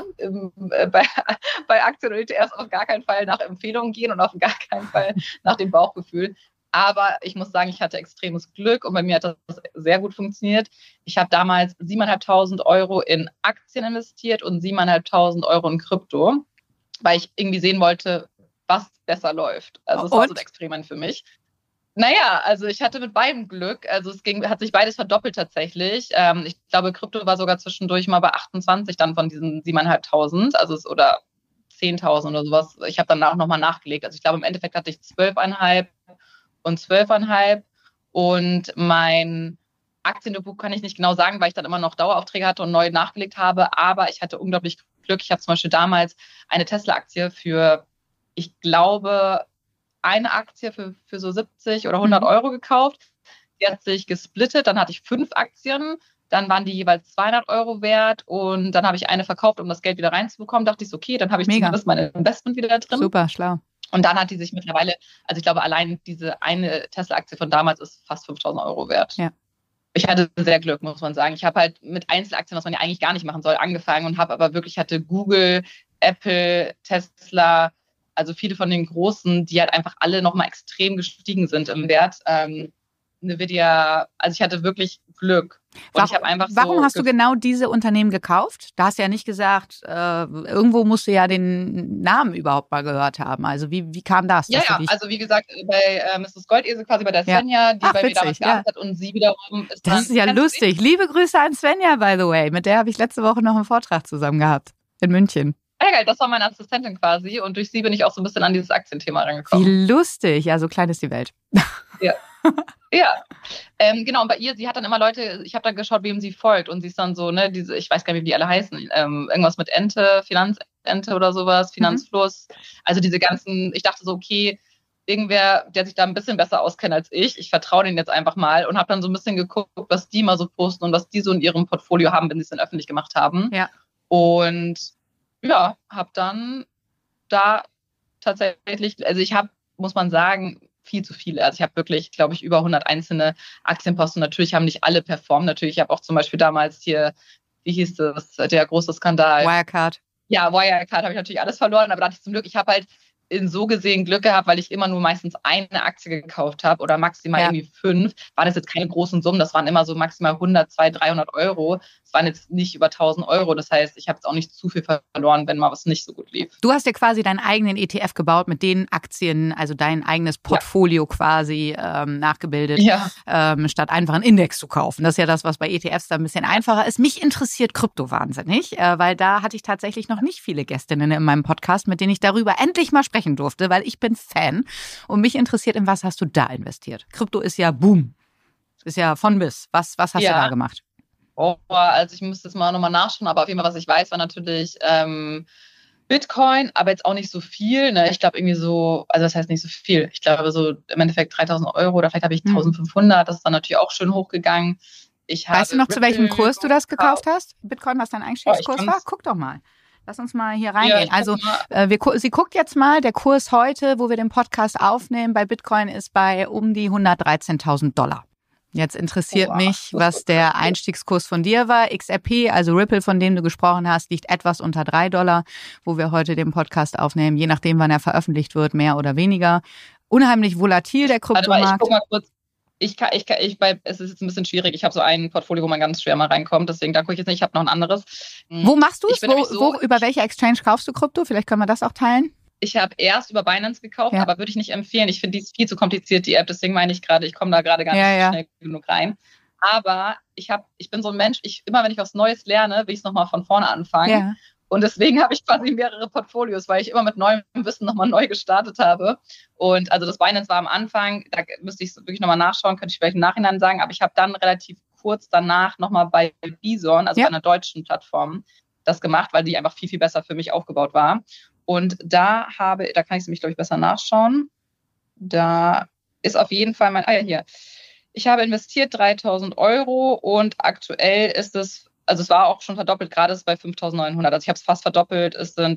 Bei Aktien und ETFs auf gar keinen Fall nach Empfehlungen gehen und auf gar keinen Fall nach dem Bauchgefühl. Aber ich muss sagen, ich hatte extremes Glück und bei mir hat das sehr gut funktioniert. Ich habe damals 7.500 Euro in Aktien investiert und 7.500 Euro in Krypto, weil ich irgendwie sehen wollte, was besser läuft. Also es war so ein Experiment für mich. Naja, also ich hatte mit beidem Glück. Also hat sich beides verdoppelt tatsächlich. Ich glaube, Krypto war sogar zwischendurch mal bei 28 dann von diesen 7.500, oder 10.000 oder sowas. Ich habe danach nochmal nachgelegt. Also ich glaube, im Endeffekt hatte ich 12,5 und 12,5 und mein Aktiendepot kann ich nicht genau sagen, weil ich dann immer noch Daueraufträge hatte und neu nachgelegt habe, aber ich hatte unglaublich Glück. Ich habe zum Beispiel damals eine Tesla-Aktie für, ich glaube, eine Aktie für so 70 oder 100 Euro gekauft. Die hat sich gesplittet, dann hatte ich 5 Aktien, dann waren die jeweils 200 Euro wert und dann habe ich eine verkauft, um das Geld wieder reinzubekommen. Dachte ich, okay, dann habe ich zumindest mein Investment wieder drin. Super, schlau. Und dann hat die sich mittlerweile, also ich glaube, allein diese eine Tesla-Aktie von damals ist fast 5.000 Euro wert. Ja. Ich hatte sehr Glück, muss man sagen. Ich habe halt mit Einzelaktien, was man ja eigentlich gar nicht machen soll, angefangen und hatte Google, Apple, Tesla, also viele von den Großen, die halt einfach alle nochmal extrem gestiegen sind im Wert. Nvidia, also ich hatte wirklich Glück. Und Warum hast du genau diese Unternehmen gekauft? Da hast du ja nicht gesagt, irgendwo musst du ja den Namen überhaupt mal gehört haben. Also wie kam das? Ja, also wie gesagt, bei Mrs. Goldesel, quasi bei der Svenja, die bei mir damals gearbeitet hat und sie wiederum ist Das ist ja lustig. Liebe Grüße an Svenja, by the way. Mit der habe ich letzte Woche noch einen Vortrag zusammen gehabt in München. Ja, geil, das war meine Assistentin quasi und durch sie bin ich auch so ein bisschen an dieses Aktienthema rangekommen. Wie lustig, ja, so klein ist die Welt. Ja. Ja, genau, und bei ihr, sie hat dann immer Leute, ich habe dann geschaut, wem sie folgt und sie ist dann so, ne, ich weiß gar nicht, wie die alle heißen, irgendwas mit Ente, Finanzente oder sowas, Finanzfluss, also diese ganzen, ich dachte so, okay, irgendwer, der sich da ein bisschen besser auskennt als ich vertraue denen jetzt einfach mal und habe dann so ein bisschen geguckt, was die mal so posten und was die so in ihrem Portfolio haben, wenn sie es dann öffentlich gemacht haben. Ja. Und ja, habe dann da tatsächlich, also ich habe, muss man sagen, viel zu viele. Also ich habe wirklich, glaube ich, über 100 einzelne Aktienposten. Natürlich haben nicht alle performt. Natürlich, ich habe auch zum Beispiel damals hier, wie hieß das, der große Skandal. Wirecard. Ja, Wirecard habe ich natürlich alles verloren, aber da hatte ich zum Glück, ich habe halt in so gesehen Glück gehabt, weil ich immer nur meistens eine Aktie gekauft habe oder maximal irgendwie 5. Waren das jetzt keine großen Summen, das waren immer so maximal 100, 200, 300 Euro. Es waren jetzt nicht über 1.000 Euro. Das heißt, ich habe jetzt auch nicht zu viel verloren, wenn mal was nicht so gut lief. Du hast ja quasi deinen eigenen ETF gebaut mit den Aktien, also dein eigenes Portfolio quasi nachgebildet, statt einfach einen Index zu kaufen. Das ist ja das, was bei ETFs da ein bisschen einfacher ist. Mich interessiert Krypto wahnsinnig, weil da hatte ich tatsächlich noch nicht viele Gästinnen in meinem Podcast, mit denen ich darüber endlich mal sprechen durfte, weil ich bin Fan und mich interessiert, in was hast du da investiert? Krypto ist ja Boom. Ist ja von bis. Was hast du da gemacht? Oh, also ich müsste jetzt mal nochmal nachschauen, aber auf jeden Fall, was ich weiß, war natürlich Bitcoin, aber jetzt auch nicht so viel. Ne? Ich glaube irgendwie so, also das heißt nicht so viel. Ich glaube so im Endeffekt 3.000 € oder vielleicht habe ich 1.500. Das ist dann natürlich auch schön hochgegangen. Weißt du noch, zu welchem Kurs du das gekauft hast? Bitcoin, was dein Einstiegskurs war? Guck doch mal. Lass uns mal hier reingehen. Also sie guckt jetzt mal, der Kurs heute, wo wir den Podcast aufnehmen, bei Bitcoin ist bei um die 113.000 $. Jetzt interessiert mich, was der Einstiegskurs von dir war. XRP, also Ripple, von dem du gesprochen hast, liegt etwas unter $3, wo wir heute den Podcast aufnehmen. Je nachdem, wann er veröffentlicht wird, mehr oder weniger. Unheimlich volatil, der Kryptomarkt. Ich guck mal kurz. Es ist jetzt ein bisschen schwierig. Ich habe so ein Portfolio, wo man ganz schwer mal reinkommt. Deswegen, da gucke ich jetzt nicht. Ich habe noch ein anderes. Wo machst du es? Über welche Exchange kaufst du Krypto? Vielleicht können wir das auch teilen. Ich habe erst über Binance gekauft, aber würde ich nicht empfehlen. Ich finde, die ist viel zu kompliziert, die App. Deswegen meine ich gerade, ich komme da gerade gar nicht schnell genug rein. Aber ich bin so ein Mensch, immer wenn ich was Neues lerne, will ich es nochmal von vorne anfangen. Ja. Und deswegen habe ich quasi mehrere Portfolios, weil ich immer mit neuem Wissen nochmal neu gestartet habe. Und also das Binance war am Anfang, da müsste ich wirklich nochmal nachschauen, könnte ich vielleicht im Nachhinein sagen. Aber ich habe dann relativ kurz danach nochmal bei Bison, also bei einer deutschen Plattform, das gemacht, weil die einfach viel, viel besser für mich aufgebaut war. Und da kann ich es nämlich, glaube ich, besser nachschauen. Da ist auf jeden Fall hier. Ich habe investiert 3.000 € und aktuell ist es, also es war auch schon verdoppelt, gerade ist es bei 5.900. Also ich habe es fast verdoppelt, es sind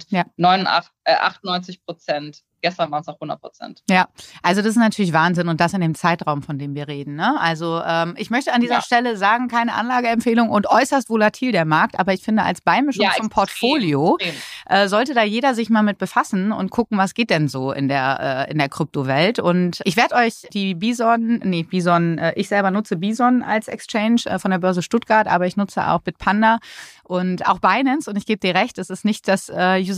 98%. Gestern waren es noch 100%. Ja, also das ist natürlich Wahnsinn und das in dem Zeitraum, von dem wir reden. Ne? Also ich möchte an dieser Stelle sagen, keine Anlageempfehlung und äußerst volatil der Markt, aber ich finde als Beimischung zum Portfolio sollte da jeder sich mal mit befassen und gucken, was geht denn so in der Kryptowelt. Und ich werde euch die ich selber nutze Bison als Exchange von der Börse Stuttgart, aber ich nutze auch Bitpanda und auch Binance und ich gebe dir recht, es ist nicht das die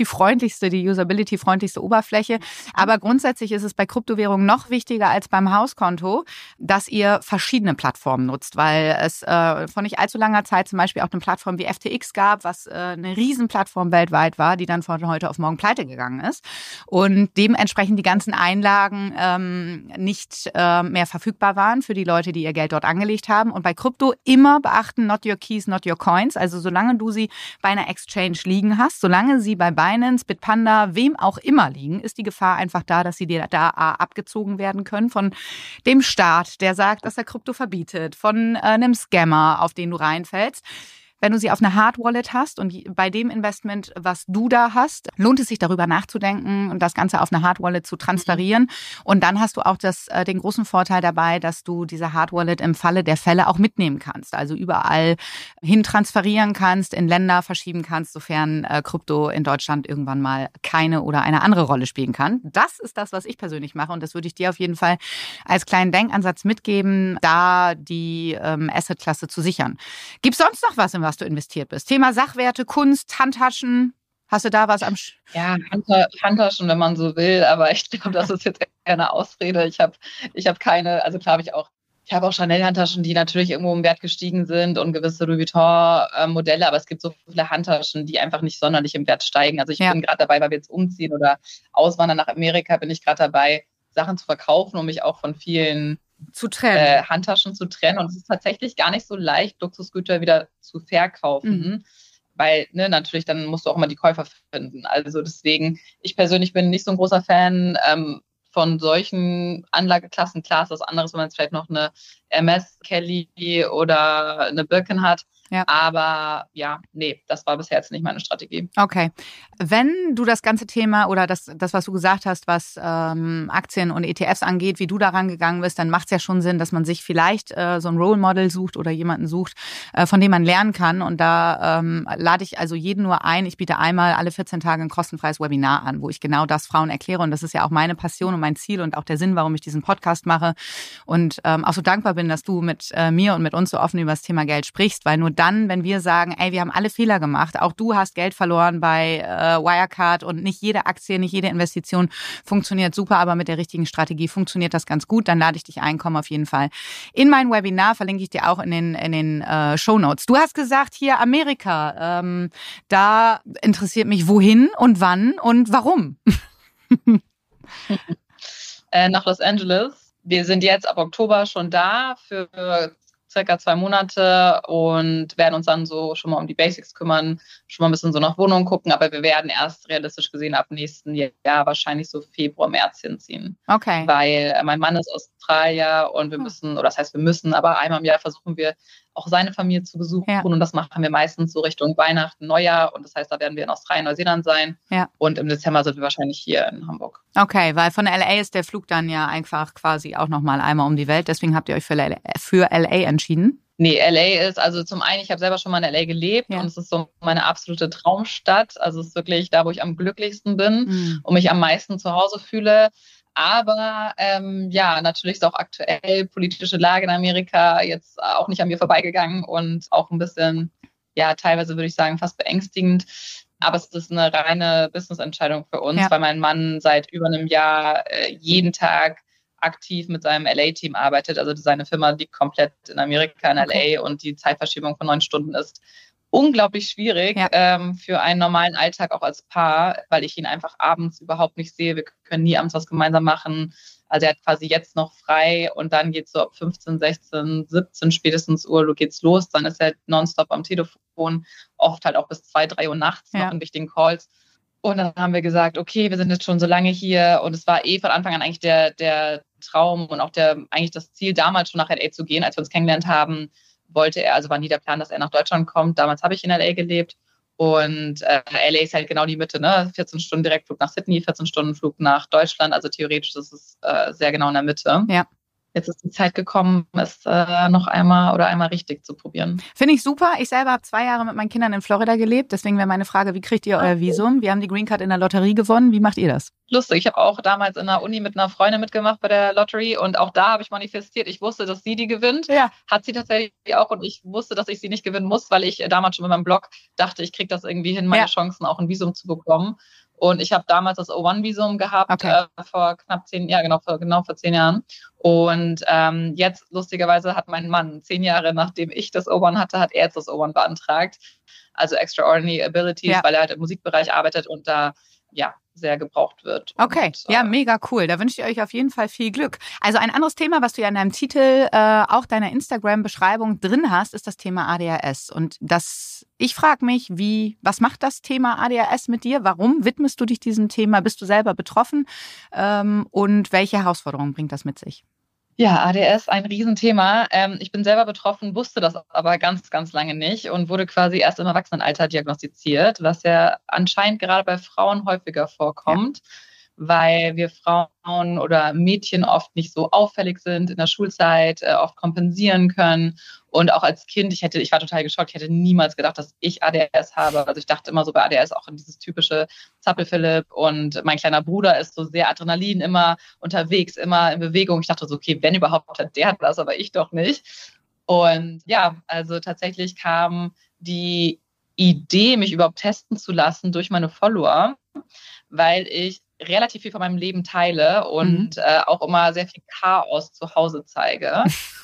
usability-freundlichste Oberfläche. Aber grundsätzlich ist es bei Kryptowährungen noch wichtiger als beim Hauskonto, dass ihr verschiedene Plattformen nutzt, weil es vor nicht allzu langer Zeit zum Beispiel auch eine Plattform wie FTX gab, was eine Riesenplattform weltweit war, die dann von heute auf morgen pleite gegangen ist und dementsprechend die ganzen Einlagen nicht mehr verfügbar waren für die Leute, die ihr Geld dort angelegt haben. Und bei Krypto immer beachten, not your keys, not your coins. Also solange du sie bei einer Exchange liegen hast, solange sie bei Binance, Bitpanda, wem auch immer liegen, ist die Gefahr einfach da, dass sie dir da abgezogen werden können von dem Staat, der sagt, dass er Krypto verbietet, von einem Scammer, auf den du reinfällst. Wenn du sie auf eine Hard Wallet hast und bei dem Investment, was du da hast, lohnt es sich darüber nachzudenken und das Ganze auf eine Hard Wallet zu transferieren. Und dann hast du auch den großen Vorteil dabei, dass du diese Hard Wallet im Falle der Fälle auch mitnehmen kannst. Also überall hin transferieren kannst, in Länder verschieben kannst, sofern Krypto in Deutschland irgendwann mal keine oder eine andere Rolle spielen kann. Das ist das, was ich persönlich mache und das würde ich dir auf jeden Fall als kleinen Denkansatz mitgeben, da die Assetklasse zu sichern. Gibt's sonst noch was, in was du investiert bist? Thema Sachwerte, Kunst, Handtaschen. Hast du da was am Ja, Handtaschen, wenn man so will, aber ich glaube, das ist jetzt keine Ausrede. Ich habe keine, also klar ich habe auch Chanel-Handtaschen, die natürlich irgendwo im Wert gestiegen sind und gewisse Louis Vuitton-Modelle, aber es gibt so viele Handtaschen, die einfach nicht sonderlich im Wert steigen. Also ich bin gerade dabei, weil wir jetzt umziehen oder auswandern nach Amerika, bin ich gerade dabei, Sachen zu verkaufen, um mich auch von vielen Handtaschen zu trennen. Und es ist tatsächlich gar nicht so leicht, Luxusgüter wieder zu verkaufen, weil natürlich dann musst du auch immer die Käufer finden. Also deswegen, ich persönlich bin nicht so ein großer Fan von solchen Anlageklassen. Klar ist was anderes, wenn man jetzt vielleicht noch eine Hermes, Kelly oder eine Birkin hat. Ja. Aber das war bisher jetzt nicht meine Strategie. Okay. Wenn du das ganze Thema oder das was du gesagt hast, was Aktien und ETFs angeht, wie du daran gegangen bist, dann macht es ja schon Sinn, dass man sich vielleicht so ein Role Model sucht oder jemanden sucht, von dem man lernen kann. Und da lade ich also jeden nur ein. Ich biete einmal alle 14 Tage ein kostenfreies Webinar an, wo ich genau das Frauen erkläre. Und das ist ja auch meine Passion und mein Ziel und auch der Sinn, warum ich diesen Podcast mache. Und auch so dankbar bin, dass du mit mir und mit uns so offen über das Thema Geld sprichst, weil nur dann, wenn wir sagen, ey, wir haben alle Fehler gemacht, auch du hast Geld verloren bei Wirecard und nicht jede Aktie, nicht jede Investition funktioniert super, aber mit der richtigen Strategie funktioniert das ganz gut, dann lade ich dich ein, komm auf jeden Fall in mein Webinar, verlinke ich dir auch in den Shownotes. Du hast gesagt, hier Amerika, da interessiert mich wohin und wann und warum? Nach Los Angeles. Wir sind jetzt ab Oktober schon da für circa 2 Monate und werden uns dann so schon mal um die Basics kümmern, schon mal ein bisschen so nach Wohnungen gucken, aber wir werden erst realistisch gesehen ab nächsten Jahr wahrscheinlich so Februar, März hinziehen. Okay. Weil mein Mann ist Australier und wir müssen, oder das heißt wir müssen, aber einmal im Jahr versuchen wir auch seine Familie zu besuchen und das machen wir meistens so Richtung Weihnachten, Neujahr und das heißt, da werden wir in Australien, Neuseeland sein und im Dezember sind wir wahrscheinlich hier in Hamburg. Okay, weil von LA ist der Flug dann ja einfach quasi auch nochmal einmal um die Welt, deswegen habt ihr euch für LA entschieden? Nee, LA ist, also zum einen, ich habe selber schon mal in LA gelebt und es ist so meine absolute Traumstadt, also es ist wirklich da, wo ich am glücklichsten bin und mich am meisten zu Hause fühle. Aber natürlich ist auch aktuell politische Lage in Amerika jetzt auch nicht an mir vorbeigegangen und auch ein bisschen, teilweise würde ich sagen, fast beängstigend. Aber es ist eine reine Business-Entscheidung für uns, weil mein Mann seit über einem Jahr jeden Tag aktiv mit seinem LA-Team arbeitet. Also seine Firma liegt komplett in Amerika, in LA und die Zeitverschiebung von 9 Stunden ist unglaublich schwierig für einen normalen Alltag auch als Paar, weil ich ihn einfach abends überhaupt nicht sehe. Wir können nie abends was gemeinsam machen. Also er hat quasi jetzt noch frei und dann geht es so ab 15, 16, 17 spätestens Uhr geht's los. Dann ist er nonstop am Telefon, oft halt auch bis 2, 3 Uhr nachts noch in wichtigen Calls. Und dann haben wir gesagt, okay, wir sind jetzt schon so lange hier und es war von Anfang an eigentlich der Traum und auch eigentlich das Ziel, damals schon nach LA zu gehen, als wir uns kennengelernt haben, war nie der Plan, dass er nach Deutschland kommt. Damals habe ich in LA gelebt und LA ist halt genau die Mitte, ne? 14 Stunden Direktflug nach Sydney, 14 Stunden Flug nach Deutschland, also theoretisch ist es sehr genau in der Mitte. Ja. Jetzt ist die Zeit gekommen, es noch einmal richtig zu probieren. Finde ich super. Ich selber habe 2 Jahre mit meinen Kindern in Florida gelebt. Deswegen wäre meine Frage, wie kriegt ihr euer Visum? Wir haben die Green Card in der Lotterie gewonnen. Wie macht ihr das? Lustig. Ich habe auch damals in der Uni mit einer Freundin mitgemacht bei der Lottery und auch da habe ich manifestiert. Ich wusste, dass sie die gewinnt. Ja. Hat sie tatsächlich auch und ich wusste, dass ich sie nicht gewinnen muss, weil ich damals schon mit meinem Blog dachte, ich kriege das irgendwie hin, meine Chancen auch ein Visum zu bekommen. Und ich habe damals das O1-Visum gehabt, vor knapp 10 Jahren, vor 10 Jahren. Und jetzt, lustigerweise, hat mein Mann 10 Jahre, nachdem ich das O1 hatte, hat er jetzt das O1 beantragt. Also Extraordinary Abilities, weil er halt im Musikbereich arbeitet und da, sehr gebraucht wird. Okay, und, mega cool. Da wünsche ich euch auf jeden Fall viel Glück. Also ein anderes Thema, was du ja in deinem Titel, auch deiner Instagram-Beschreibung drin hast, ist das Thema ADHS. Und ich frage mich, was macht das Thema ADHS mit dir? Warum widmest du dich diesem Thema? Bist du selber betroffen? Und welche Herausforderungen bringt das mit sich? Ja, ADS, ein Riesenthema. Ich bin selber betroffen, wusste das aber ganz, ganz lange nicht und wurde quasi erst im Erwachsenenalter diagnostiziert, was ja anscheinend gerade bei Frauen häufiger vorkommt, weil wir Frauen oder Mädchen oft nicht so auffällig sind in der Schulzeit, oft kompensieren können. Und auch als Kind, ich war total geschockt, ich hätte niemals gedacht, dass ich ADHS habe. Also ich dachte immer so bei ADHS auch in dieses typische Zappel-Philipp und mein kleiner Bruder ist so sehr Adrenalin, immer unterwegs, immer in Bewegung. Ich dachte so, okay, wenn überhaupt hat der das, aber ich doch nicht. Und also tatsächlich kam die Idee, mich überhaupt testen zu lassen durch meine Follower, weil ich relativ viel von meinem Leben teile und auch immer sehr viel Chaos zu Hause zeige.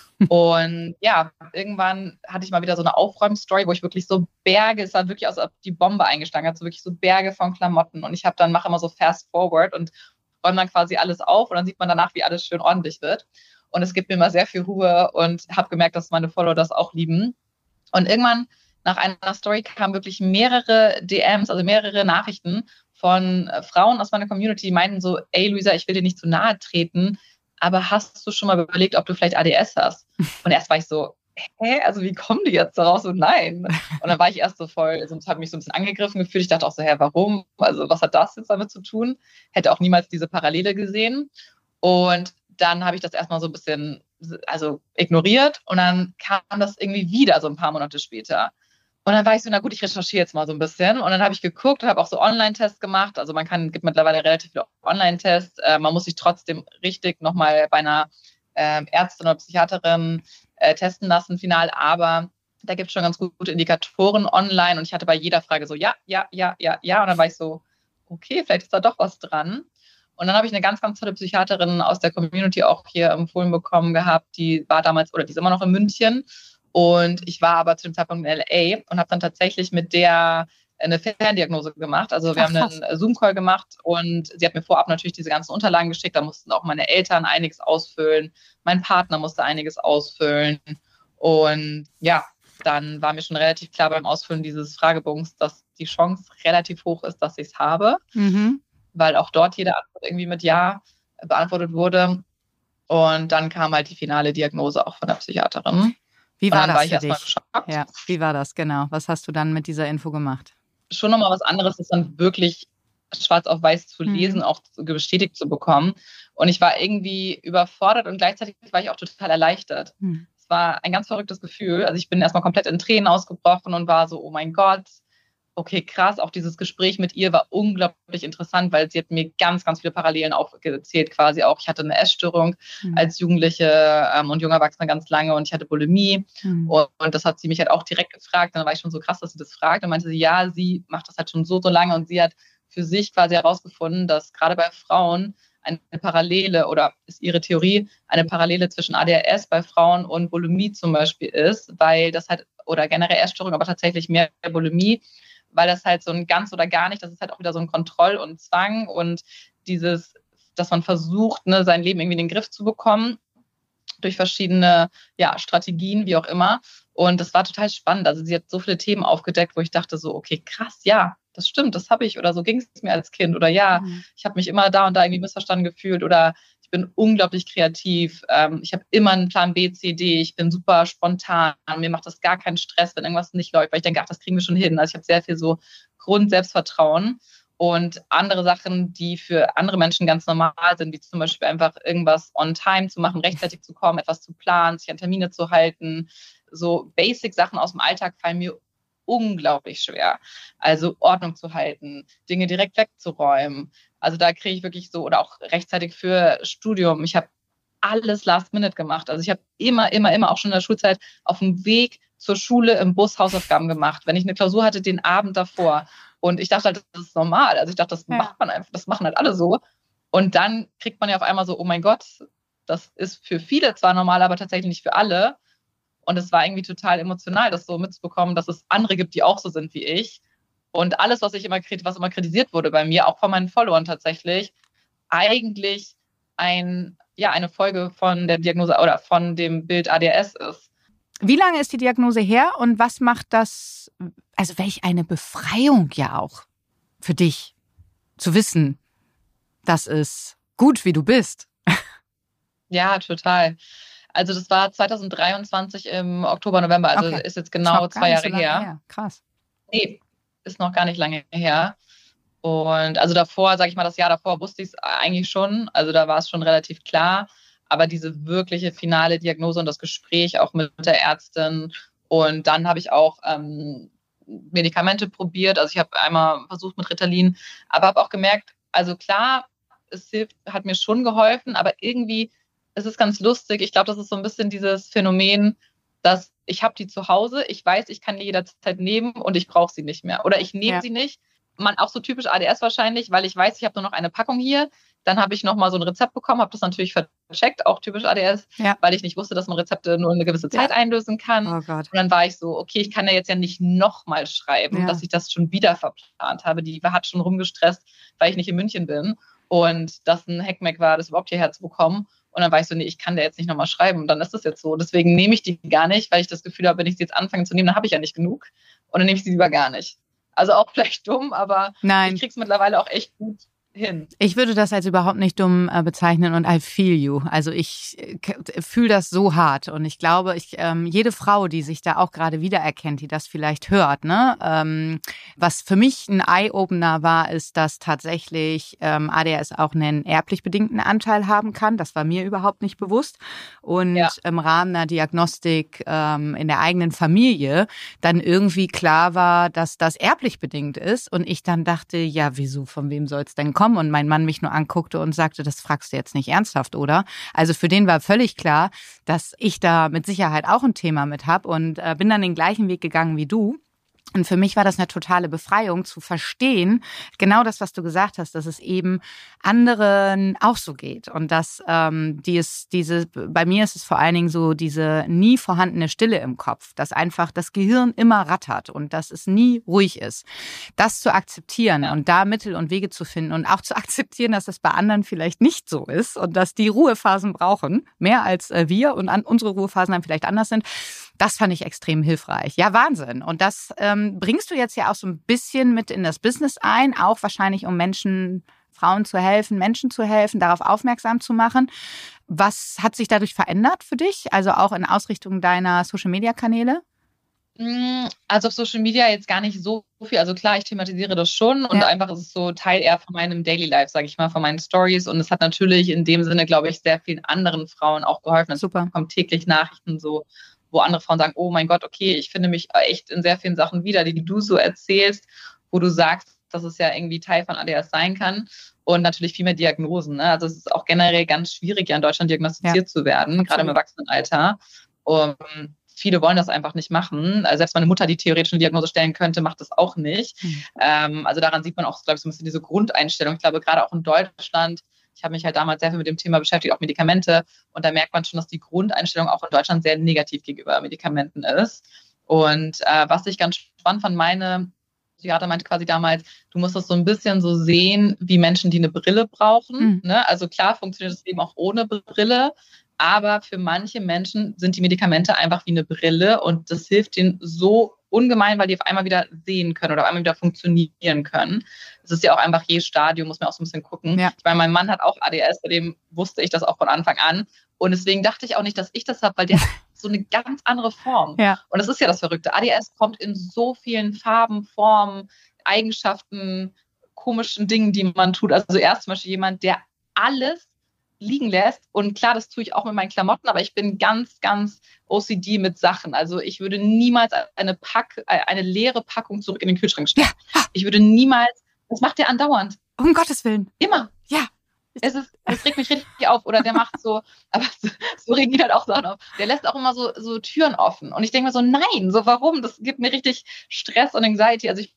Und irgendwann hatte ich mal wieder so eine Aufräumstory, wo ich wirklich so Berge, es sah wirklich aus, als ob die Bombe eingeschlagen hat, so wirklich so Berge von Klamotten. Und ich mache immer so fast forward und räume dann quasi alles auf und dann sieht man danach, wie alles schön ordentlich wird. Und es gibt mir immer sehr viel Ruhe und habe gemerkt, dass meine Follower das auch lieben. Und irgendwann nach einer Story kamen wirklich mehrere DMs, also mehrere Nachrichten von Frauen aus meiner Community, die meinten so, ey Luisa, ich will dir nicht zu nahe treten, aber hast du schon mal überlegt, ob du vielleicht ADS hast? Und erst war ich so, also wie kommen die jetzt daraus? So, nein. Und dann war ich erst so voll, also habe mich so ein bisschen angegriffen gefühlt. Ich dachte auch so, warum? Also was hat das jetzt damit zu tun? Hätte auch niemals diese Parallele gesehen. Und dann habe ich das erstmal so ein bisschen ignoriert und dann kam das irgendwie wieder so ein paar Monate später. Und dann war ich so, na gut, ich recherchiere jetzt mal so ein bisschen. Und dann habe ich geguckt und habe auch so Online-Tests gemacht. Also gibt mittlerweile relativ viele Online-Tests. Man muss sich trotzdem richtig nochmal bei einer Ärztin oder Psychiaterin testen lassen, final. Aber da gibt es schon ganz gute Indikatoren online. Und ich hatte bei jeder Frage so, ja. Und dann war ich so, okay, vielleicht ist da doch was dran. Und dann habe ich eine ganz, ganz tolle Psychiaterin aus der Community auch hier empfohlen bekommen gehabt. Die war damals, oder die ist immer noch in München. Und ich war aber zu dem Zeitpunkt in LA und habe dann tatsächlich mit der eine Ferndiagnose gemacht. Also wir haben einen Zoom-Call gemacht und sie hat mir vorab natürlich diese ganzen Unterlagen geschickt. Da mussten auch meine Eltern einiges ausfüllen. Mein Partner musste einiges ausfüllen. Und ja, dann war mir schon relativ klar beim Ausfüllen dieses Fragebogens, dass die Chance relativ hoch ist, dass ich es habe, weil auch dort jede Antwort irgendwie mit Ja beantwortet wurde. Und dann kam halt die finale Diagnose auch von der Psychiaterin. Wie war das war ich für dich? erstmal geschockt. Ja, wie war das, genau? Was hast du dann mit dieser Info gemacht? Schon nochmal was anderes ist dann wirklich schwarz auf weiß zu lesen, auch bestätigt zu bekommen. Und ich war irgendwie überfordert und gleichzeitig war ich auch total erleichtert. Es war ein ganz verrücktes Gefühl. Also ich bin erstmal komplett in Tränen ausgebrochen und war so, oh mein Gott, okay, krass. Auch dieses Gespräch mit ihr war unglaublich interessant, weil sie hat mir ganz, ganz viele Parallelen aufgezählt quasi auch. Ich hatte eine Essstörung als Jugendliche und junge Erwachsene ganz lange und ich hatte Bulimie. Und das hat sie mich halt auch direkt gefragt. Dann war ich schon so krass, dass sie das fragt. Dann meinte sie, ja, sie macht das halt schon so lange und sie hat für sich quasi herausgefunden, dass gerade bei Frauen eine Parallele oder ist ihre Theorie eine Parallele zwischen ADHS bei Frauen und Bulimie zum Beispiel ist, weil das halt, oder generell Essstörung, aber tatsächlich mehr Bulimie, weil das halt so ein ganz oder gar nicht, das ist halt auch wieder so ein Kontroll und Zwang und dieses, dass man versucht, ne, sein Leben irgendwie in den Griff zu bekommen durch verschiedene Strategien, wie auch immer. Und das war total spannend. Also sie hat so viele Themen aufgedeckt, wo ich dachte so, okay, krass, ja, das stimmt, das habe ich oder so ging es mir als Kind oder ich habe mich immer da und da irgendwie missverstanden gefühlt oder ich bin unglaublich kreativ, ich habe immer einen Plan B, C, D, ich bin super spontan, mir macht das gar keinen Stress, wenn irgendwas nicht läuft, weil ich denke, ach, das kriegen wir schon hin. Also ich habe sehr viel so Grundselbstvertrauen und andere Sachen, die für andere Menschen ganz normal sind, wie zum Beispiel einfach irgendwas on time zu machen, rechtzeitig zu kommen, etwas zu planen, sich an Termine zu halten, so Basic-Sachen aus dem Alltag fallen mir unglaublich schwer. Also Ordnung zu halten, Dinge direkt wegzuräumen. Also da kriege ich wirklich so, oder auch rechtzeitig für Studium. Ich habe alles last minute gemacht. Also ich habe immer auch schon in der Schulzeit auf dem Weg zur Schule im Bus Hausaufgaben gemacht. Wenn ich eine Klausur hatte, den Abend davor. Und ich dachte halt, das ist normal. Also ich dachte, das macht man einfach, das machen halt alle so. Und dann kriegt man ja auf einmal so, oh mein Gott, das ist für viele zwar normal, aber tatsächlich nicht für alle. Und es war irgendwie total emotional, das so mitzubekommen, dass es andere gibt, die auch so sind wie ich. Und alles, was immer kritisiert wurde bei mir, auch von meinen Followern tatsächlich, eigentlich eine Folge von der Diagnose oder von dem Bild ADHS ist. Wie lange ist die Diagnose her und was macht das, also welch eine Befreiung ja auch für dich, zu wissen, das ist gut, wie du bist. Ja, total. Also das war 2023 im Oktober, November, also ist jetzt genau 2 Jahre her. Krass. Nee, ist noch gar nicht lange her. Und also davor, sage ich mal, das Jahr davor wusste ich es eigentlich schon. Also da war es schon relativ klar. Aber diese wirkliche finale Diagnose und das Gespräch auch mit der Ärztin. Und dann habe ich auch Medikamente probiert. Also ich habe einmal versucht mit Ritalin, aber habe auch gemerkt, also klar, es hat mir schon geholfen, aber irgendwie es ist ganz lustig. Ich glaube, das ist so ein bisschen dieses Phänomen, dass ich habe die zu Hause, ich weiß, ich kann die jederzeit nehmen und ich brauche sie nicht mehr. Oder ich nehme sie nicht. Man auch so typisch ADS wahrscheinlich, weil ich weiß, ich habe nur noch eine Packung hier. Dann habe ich nochmal so ein Rezept bekommen, habe das natürlich vercheckt, auch typisch ADS, weil ich nicht wusste, dass man Rezepte nur eine gewisse Zeit einlösen kann. Oh Gott. Und dann war ich so, okay, ich kann ja jetzt ja nicht nochmal schreiben, dass ich das schon wieder verplant habe. Die hat schon rumgestresst, weil ich nicht in München bin. Und das ein Hackmack war, das überhaupt hierher zu bekommen. Und dann war ich so, nee, ich kann der jetzt nicht nochmal schreiben. Und dann ist das jetzt so. Deswegen nehme ich die gar nicht, weil ich das Gefühl habe, wenn ich sie jetzt anfange zu nehmen, dann habe ich ja nicht genug. Und dann nehme ich sie lieber gar nicht. Also auch vielleicht dumm, aber ich krieg's mittlerweile auch echt gut hin. Ich würde das als überhaupt nicht dumm bezeichnen und I feel you. Also ich fühle das so hart und ich glaube, jede Frau, die sich da auch gerade wiedererkennt, die das vielleicht hört, ne, was für mich ein Eye-Opener war, ist, dass tatsächlich ADHS auch einen erblich bedingten Anteil haben kann. Das war mir überhaupt nicht bewusst. Und im Rahmen einer Diagnostik in der eigenen Familie dann irgendwie klar war, dass das erblich bedingt ist und ich dann dachte, ja, wieso, von wem soll es denn kommen? Und mein Mann mich nur anguckte und sagte, das fragst du jetzt nicht ernsthaft, oder? Also für den war völlig klar, dass ich da mit Sicherheit auch ein Thema mit habe und bin dann den gleichen Weg gegangen wie du. Und für mich war das eine totale Befreiung zu verstehen, genau das, was du gesagt hast, dass es eben anderen auch so geht. Und dass bei mir ist es vor allen Dingen so diese nie vorhandene Stille im Kopf, dass einfach das Gehirn immer rattert und dass es nie ruhig ist. Das zu akzeptieren und da Mittel und Wege zu finden und auch zu akzeptieren, dass das bei anderen vielleicht nicht so ist und dass die Ruhephasen brauchen, mehr als wir und unsere Ruhephasen dann vielleicht anders sind. Das fand ich extrem hilfreich. Ja, Wahnsinn. Und das bringst du jetzt ja auch so ein bisschen mit in das Business ein, auch wahrscheinlich, um Frauen zu helfen, Menschen zu helfen, darauf aufmerksam zu machen. Was hat sich dadurch verändert für dich? Also auch in Ausrichtung deiner Social-Media-Kanäle? Also auf Social Media jetzt gar nicht so viel. Also klar, ich thematisiere das schon und einfach ist es so Teil eher von meinem Daily Life, sage ich mal, von meinen Stories. Und es hat natürlich in dem Sinne, glaube ich, sehr vielen anderen Frauen auch geholfen. Super. Es kommen täglich Nachrichten so, wo andere Frauen sagen, oh mein Gott, okay, ich finde mich echt in sehr vielen Sachen wieder, die du so erzählst, wo du sagst, dass es ja irgendwie Teil von ADHS sein kann. Und natürlich viel mehr Diagnosen. Ne? Also es ist auch generell ganz schwierig, ja in Deutschland diagnostiziert zu werden, gerade im Erwachsenenalter. Und viele wollen das einfach nicht machen. Also selbst meine Mutter, die theoretisch eine Diagnose stellen könnte, macht das auch nicht. Also daran sieht man auch, glaube ich, so ein bisschen diese Grundeinstellung. Ich glaube, gerade auch in Deutschland, ich habe mich halt damals sehr viel mit dem Thema beschäftigt, auch Medikamente. Und da merkt man schon, dass die Grundeinstellung auch in Deutschland sehr negativ gegenüber Medikamenten ist. Und was ich ganz spannend fand, meine Psychiater meinte quasi damals, du musst das so ein bisschen so sehen, wie Menschen, die eine Brille brauchen. Ne? Also klar funktioniert das Leben auch ohne Brille. Aber für manche Menschen sind die Medikamente einfach wie eine Brille und das hilft ihnen so ungemein, weil die auf einmal wieder sehen können oder auf einmal wieder funktionieren können. Es ist ja auch einfach je Stadium, muss man auch so ein bisschen gucken. Ja. Ich meine, mein Mann hat auch ADS, bei dem wusste ich das auch von Anfang an. Und deswegen dachte ich auch nicht, dass ich das habe, weil der hat so eine ganz andere Form. Ja. Und das ist ja das Verrückte. ADS kommt in so vielen Farben, Formen, Eigenschaften, komischen Dingen, die man tut. Also er ist zum Beispiel jemand, der alles liegen lässt. Und klar, das tue ich auch mit meinen Klamotten, aber ich bin ganz, ganz OCD mit Sachen. Also ich würde niemals eine leere Packung zurück in den Kühlschrank stellen. Ja. Ich würde niemals, das macht der andauernd. Um Gottes Willen. Immer. Ja. Es regt mich richtig auf. Oder der macht so, aber so regen die halt auch Sachen auf. Der lässt auch immer so Türen offen. Und ich denke mir so, nein, so warum? Das gibt mir richtig Stress und Anxiety. Also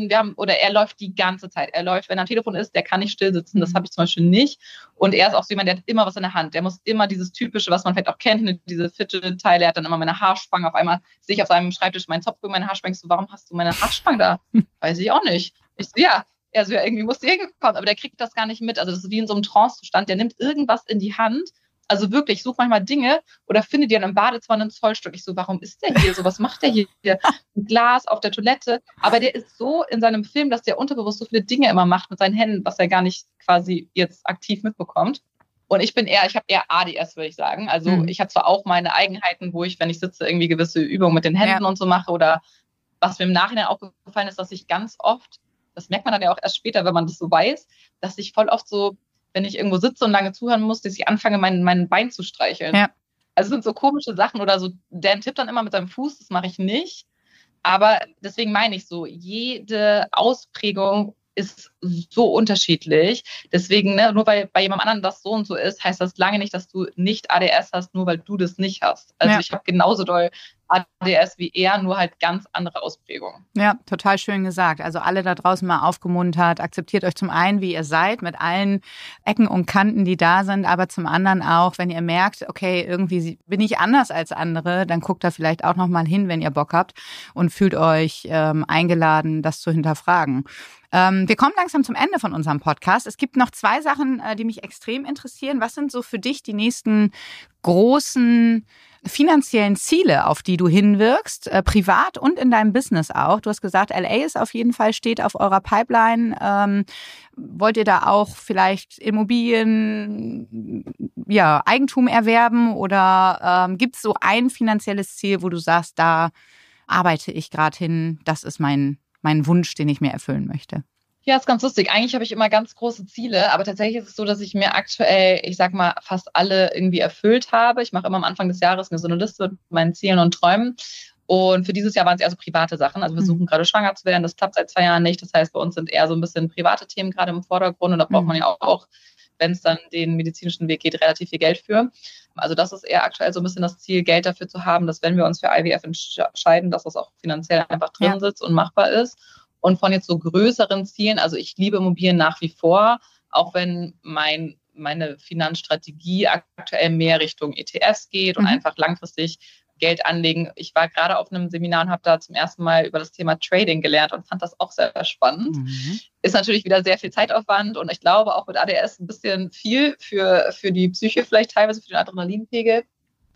er läuft die ganze Zeit. Er läuft, wenn er am Telefon ist, der kann nicht still sitzen. Das habe ich zum Beispiel nicht. Und er ist auch so jemand, der hat immer was in der Hand. Der muss immer dieses typische, was man vielleicht auch kennt, diese Fidget-Teile. Er hat dann immer meine Haarspange. Auf einmal sehe ich auf seinem Schreibtisch meinen Zopf, meine Haarspange. So, warum hast du meine Haarspange da? Weiß ich auch nicht. Ich so, ja. Er so, ja, irgendwie muss die hingekommen. Aber der kriegt das gar nicht mit. Also das ist wie in so einem Trance-Zustand. Der nimmt irgendwas in die Hand. Also wirklich, ich suche manchmal Dinge oder finde die dann im Badezimmer einen Zollstock. Ich so, warum ist der hier so? Was macht der hier? Ein Glas auf der Toilette. Aber der ist so in seinem Film, dass der unterbewusst so viele Dinge immer macht mit seinen Händen, was er gar nicht quasi jetzt aktiv mitbekommt. Und ich habe eher ADS, würde ich sagen. Also ich habe zwar auch meine Eigenheiten, wo ich, wenn ich sitze, irgendwie gewisse Übungen mit den Händen und so mache. Oder was mir im Nachhinein auch gefallen ist, dass ich ganz oft, das merkt man dann ja auch erst später, wenn man das so weiß, dass ich voll oft so, wenn ich irgendwo sitze und lange zuhören muss, dass ich anfange, mein Bein zu streicheln. Ja. Also es sind so komische Sachen oder so, Dan tippt dann immer mit seinem Fuß, das mache ich nicht. Aber deswegen meine ich so, jede Ausprägung ist so unterschiedlich. Deswegen, nur weil bei jemandem anderen das so und so ist, heißt das lange nicht, dass du nicht ADS hast, nur weil du das nicht hast. Also ich habe genauso doll ADS wie er, nur halt ganz andere Ausprägungen. Ja, total schön gesagt. Also alle da draußen mal aufgemuntert, akzeptiert euch zum einen, wie ihr seid, mit allen Ecken und Kanten, die da sind, aber zum anderen auch, wenn ihr merkt, okay, irgendwie bin ich anders als andere, dann guckt da vielleicht auch nochmal hin, wenn ihr Bock habt und fühlt euch eingeladen, das zu hinterfragen. Wir kommen langsam zum Ende von unserem Podcast. Es gibt noch 2 Sachen, die mich extrem interessieren. Was sind so für dich die nächsten großen finanziellen Ziele, auf die du hinwirkst, privat und in deinem Business auch? Du hast gesagt, LA ist auf jeden Fall, steht auf eurer Pipeline. Wollt ihr da auch vielleicht Immobilien, Eigentum erwerben oder gibt es so ein finanzielles Ziel, wo du sagst, da arbeite ich gerade hin, das ist mein Wunsch, den ich mir erfüllen möchte? Ja, ist ganz lustig. Eigentlich habe ich immer ganz große Ziele, aber tatsächlich ist es so, dass ich mir aktuell, ich sag mal, fast alle irgendwie erfüllt habe. Ich mache immer am Anfang des Jahres so eine Liste mit meinen Zielen und Träumen. Und für dieses Jahr waren es eher so private Sachen. Also wir versuchen gerade schwanger zu werden. Das klappt seit 2 Jahren nicht. Das heißt, bei uns sind eher so ein bisschen private Themen gerade im Vordergrund. Und da braucht man ja auch, wenn es dann den medizinischen Weg geht, relativ viel Geld für. Also das ist eher aktuell so ein bisschen das Ziel, Geld dafür zu haben, dass wenn wir uns für IVF entscheiden, dass das auch finanziell einfach drin sitzt und machbar ist. Und von jetzt so größeren Zielen, also ich liebe Immobilien nach wie vor, auch wenn meine Finanzstrategie aktuell mehr Richtung ETFs geht und einfach langfristig Geld anlegen. Ich war gerade auf einem Seminar und habe da zum ersten Mal über das Thema Trading gelernt und fand das auch sehr spannend. Ist natürlich wieder sehr viel Zeitaufwand und ich glaube auch mit ADS ein bisschen viel für die Psyche vielleicht teilweise, für den Adrenalinpegel.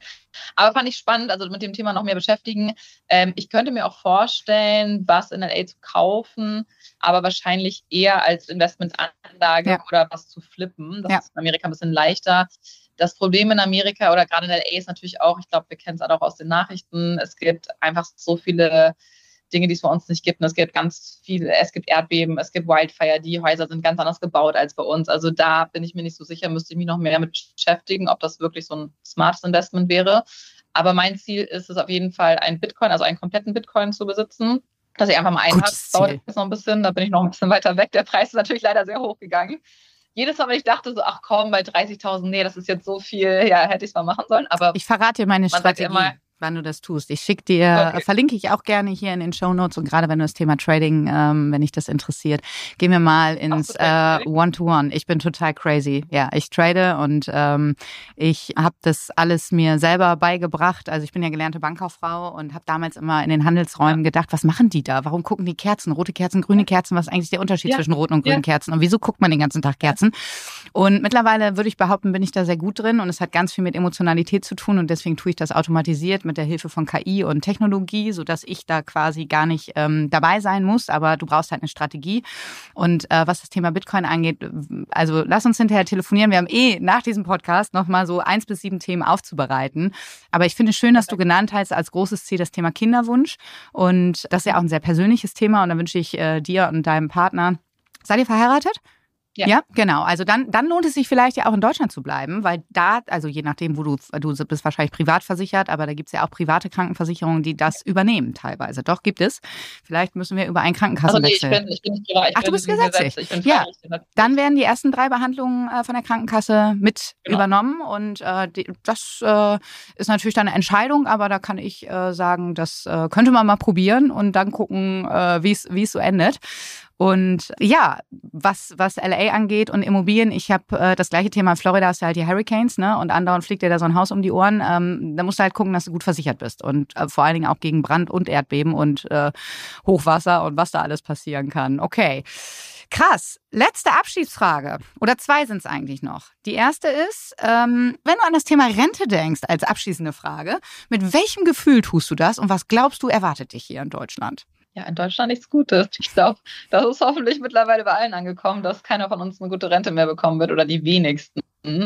Aber fand ich spannend, also mit dem Thema noch mehr beschäftigen. Ich könnte mir auch vorstellen, was in LA zu kaufen, aber wahrscheinlich eher als Investmentanlage oder was zu flippen. Das ist in Amerika ein bisschen leichter. Das Problem in Amerika oder gerade in LA ist natürlich auch, ich glaube, wir kennen es auch aus den Nachrichten, es gibt einfach so viele Dinge, die es bei uns nicht gibt. Und es gibt ganz viele, es gibt Erdbeben, es gibt Wildfire, die Häuser sind ganz anders gebaut als bei uns. Also da bin ich mir nicht so sicher, müsste ich mich noch mehr mit beschäftigen, ob das wirklich so ein smartes Investment wäre. Aber mein Ziel ist es auf jeden Fall, einen Bitcoin, also einen kompletten Bitcoin zu besitzen, dass ich einfach mal einen habe. Das dauert jetzt noch ein bisschen, da bin ich noch ein bisschen weiter weg. Der Preis ist natürlich leider sehr hoch gegangen. Jedes Mal, wenn ich dachte so, ach komm, bei 30.000, nee, das ist jetzt so viel, ja, hätte ich es mal machen sollen. Aber ich verrate dir meine Strategie, wann du das tust. Ich schicke dir, verlinke ich auch gerne hier in den Shownotes und gerade wenn du das Thema Trading, wenn dich das interessiert, gehen wir mal ins One-to-One. Ich bin total crazy. Ja, ich trade und ich habe das alles mir selber beigebracht. Also ich bin ja gelernte Bankkauffrau und habe damals immer in den Handelsräumen gedacht, was machen die da? Warum gucken die Kerzen? Rote Kerzen, grüne Kerzen? Was ist eigentlich der Unterschied zwischen roten und grünen Kerzen? Und wieso guckt man den ganzen Tag Kerzen? Und mittlerweile würde ich behaupten, bin ich da sehr gut drin und es hat ganz viel mit Emotionalität zu tun und deswegen tue ich das automatisiert mit der Hilfe von KI und Technologie, sodass ich da quasi gar nicht dabei sein muss, aber du brauchst halt eine Strategie. Und was das Thema Bitcoin angeht, also lass uns hinterher telefonieren. Wir haben nach diesem Podcast nochmal so 1 bis 7 Themen aufzubereiten. Aber ich finde es schön, dass du genannt hast als großes Ziel das Thema Kinderwunsch. Und das ist ja auch ein sehr persönliches Thema. Und da wünsche ich dir und deinem Partner, seid ihr verheiratet? Ja, genau. Also dann lohnt es sich vielleicht ja auch in Deutschland zu bleiben, weil da, also je nachdem, wo du bist wahrscheinlich privat versichert, aber da gibt's ja auch private Krankenversicherungen, die das übernehmen teilweise. Doch, gibt es. Vielleicht müssen wir über einen Krankenkassenwechsel. Also ich bin nicht privat. Ach, du bist gesetzlich. Ja, dann werden die ersten 3 Behandlungen von der Krankenkasse mit übernommen und das ist natürlich dann eine Entscheidung, aber da kann ich sagen, das könnte man mal probieren und dann gucken, wie es so endet. Und ja, was LA angeht und Immobilien, ich habe das gleiche Thema in Florida, hast du halt die Hurricanes, ne? Und andauernd fliegt dir da so ein Haus um die Ohren. Da musst du halt gucken, dass du gut versichert bist. Und vor allen Dingen auch gegen Brand und Erdbeben und Hochwasser und was da alles passieren kann. Okay. Krass. Letzte Abschiedsfrage. Oder 2 sind es eigentlich noch. Die erste ist, wenn du an das Thema Rente denkst, als abschließende Frage, mit welchem Gefühl tust du das und was glaubst du, erwartet dich hier in Deutschland? Ja, in Deutschland nichts Gutes. Ich glaube, das ist hoffentlich mittlerweile bei allen angekommen, dass keiner von uns eine gute Rente mehr bekommen wird oder die wenigsten.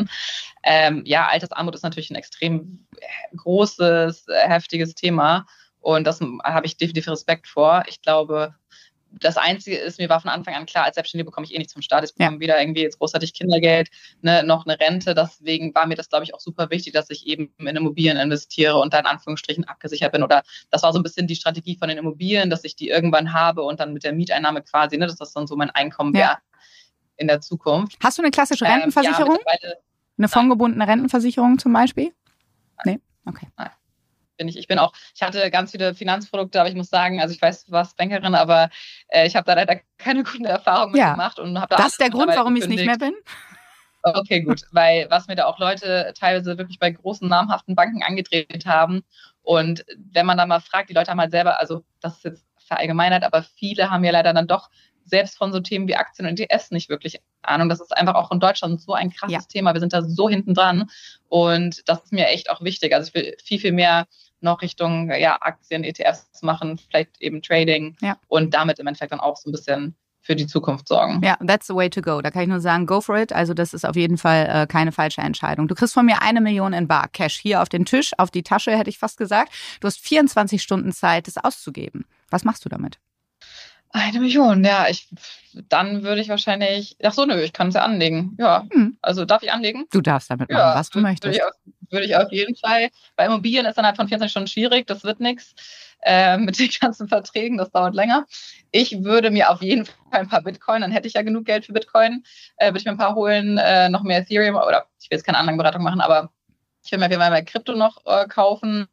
Altersarmut ist natürlich ein extrem großes, heftiges Thema und das habe ich definitiv Respekt vor. Ich glaube, das Einzige ist, mir war von Anfang an klar, als Selbstständige bekomme ich nichts vom Staat. Ich bekomme weder irgendwie jetzt großartig Kindergeld, noch eine Rente. Deswegen war mir das, glaube ich, auch super wichtig, dass ich eben in Immobilien investiere und da in Anführungsstrichen abgesichert bin. Oder das war so ein bisschen die Strategie von den Immobilien, dass ich die irgendwann habe und dann mit der Mieteinnahme quasi, dass das dann so mein Einkommen wäre in der Zukunft. Hast du eine klassische Rentenversicherung? Eine fondgebundene Rentenversicherung zum Beispiel? Nee? Okay. Nein. Ich hatte ganz viele Finanzprodukte, aber ich muss sagen, also ich weiß, du warst Bankerin, aber ich habe da leider keine guten Erfahrungen mit gemacht. Und habe da das ist der Grund, warum ich es nicht mehr bin? Okay, gut, weil was mir da auch Leute teilweise wirklich bei großen, namhaften Banken angedreht haben und wenn man da mal fragt, die Leute haben halt selber, also das ist jetzt verallgemeinert, aber viele haben ja leider dann doch selbst von so Themen wie Aktien und ETFs nicht wirklich Ahnung. Das ist einfach auch in Deutschland so ein krasses Thema. Wir sind da so hinten dran und das ist mir echt auch wichtig. Also ich will viel, viel mehr noch Richtung Aktien, ETFs machen, vielleicht eben Trading und damit im Endeffekt dann auch so ein bisschen für die Zukunft sorgen. Ja, that's the way to go. Da kann ich nur sagen, go for it. Also das ist auf jeden Fall keine falsche Entscheidung. Du kriegst von mir 1 Million in bar Cash hier auf den Tisch, auf die Tasche, hätte ich fast gesagt. Du hast 24 Stunden Zeit, das auszugeben. Was machst du damit? 1 Million, dann würde ich wahrscheinlich, ich kann es ja anlegen. Ja, also darf ich anlegen? Du darfst damit machen, was du möchtest. würde ich auf jeden Fall. Bei Immobilien ist dann halt von 24 Stunden schwierig, das wird nichts mit den ganzen Verträgen, das dauert länger. Ich würde mir auf jeden Fall ein paar Bitcoin, dann hätte ich ja genug Geld für Bitcoin, würde ich mir ein paar holen, noch mehr Ethereum, oder ich will jetzt keine Anlagenberatung machen, aber ich will mir auf jeden Fall bei Krypto noch kaufen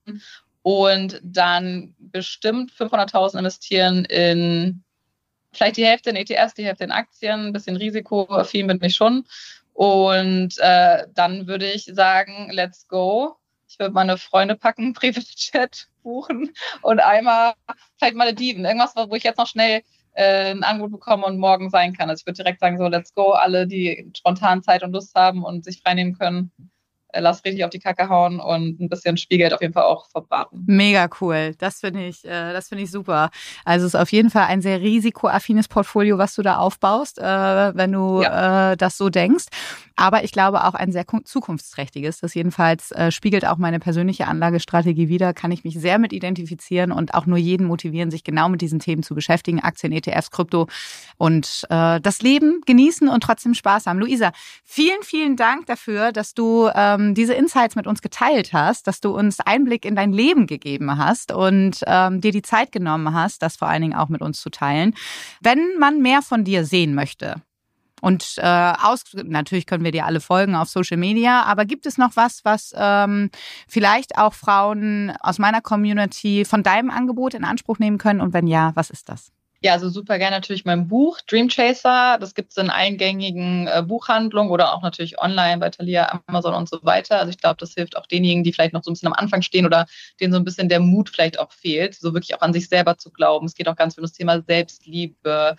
und dann bestimmt 500.000 investieren in vielleicht die Hälfte in ETFs, die Hälfte in Aktien, ein bisschen risikoaffin bin ich schon. Und dann würde ich sagen, let's go. Ich würde meine Freunde packen, Privatjet buchen und einmal vielleicht Malediven. Irgendwas, wo ich jetzt noch schnell ein Angebot bekomme und morgen sein kann. Also ich würde direkt sagen, so let's go. Alle, die spontan Zeit und Lust haben und sich freinehmen können, lass richtig auf die Kacke hauen und ein bisschen Spielgeld auf jeden Fall auch verbraten. Mega cool. Das finde ich super. Also es ist auf jeden Fall ein sehr risikoaffines Portfolio, was du da aufbaust, wenn du das so denkst. Aber ich glaube auch ein sehr zukunftsträchtiges. Das jedenfalls spiegelt auch meine persönliche Anlagestrategie wider. Kann ich mich sehr mit identifizieren und auch nur jeden motivieren, sich genau mit diesen Themen zu beschäftigen. Aktien, ETFs, Krypto und das Leben genießen und trotzdem Spaß haben. Luisa, vielen, vielen Dank dafür, dass du diese Insights mit uns geteilt hast, dass du uns Einblick in dein Leben gegeben hast und dir die Zeit genommen hast, das vor allen Dingen auch mit uns zu teilen. Wenn man mehr von dir sehen möchte, und natürlich können wir dir alle folgen auf Social Media, aber gibt es noch was vielleicht auch Frauen aus meiner Community von deinem Angebot in Anspruch nehmen können? Und wenn ja, was ist das? Ja, also super gerne natürlich mein Buch Dream Chaser. Das gibt es in allen gängigen Buchhandlungen oder auch natürlich online bei Thalia, Amazon und so weiter. Also ich glaube, das hilft auch denjenigen, die vielleicht noch so ein bisschen am Anfang stehen oder denen so ein bisschen der Mut vielleicht auch fehlt, so wirklich auch an sich selber zu glauben. Es geht auch ganz viel um das Thema Selbstliebe.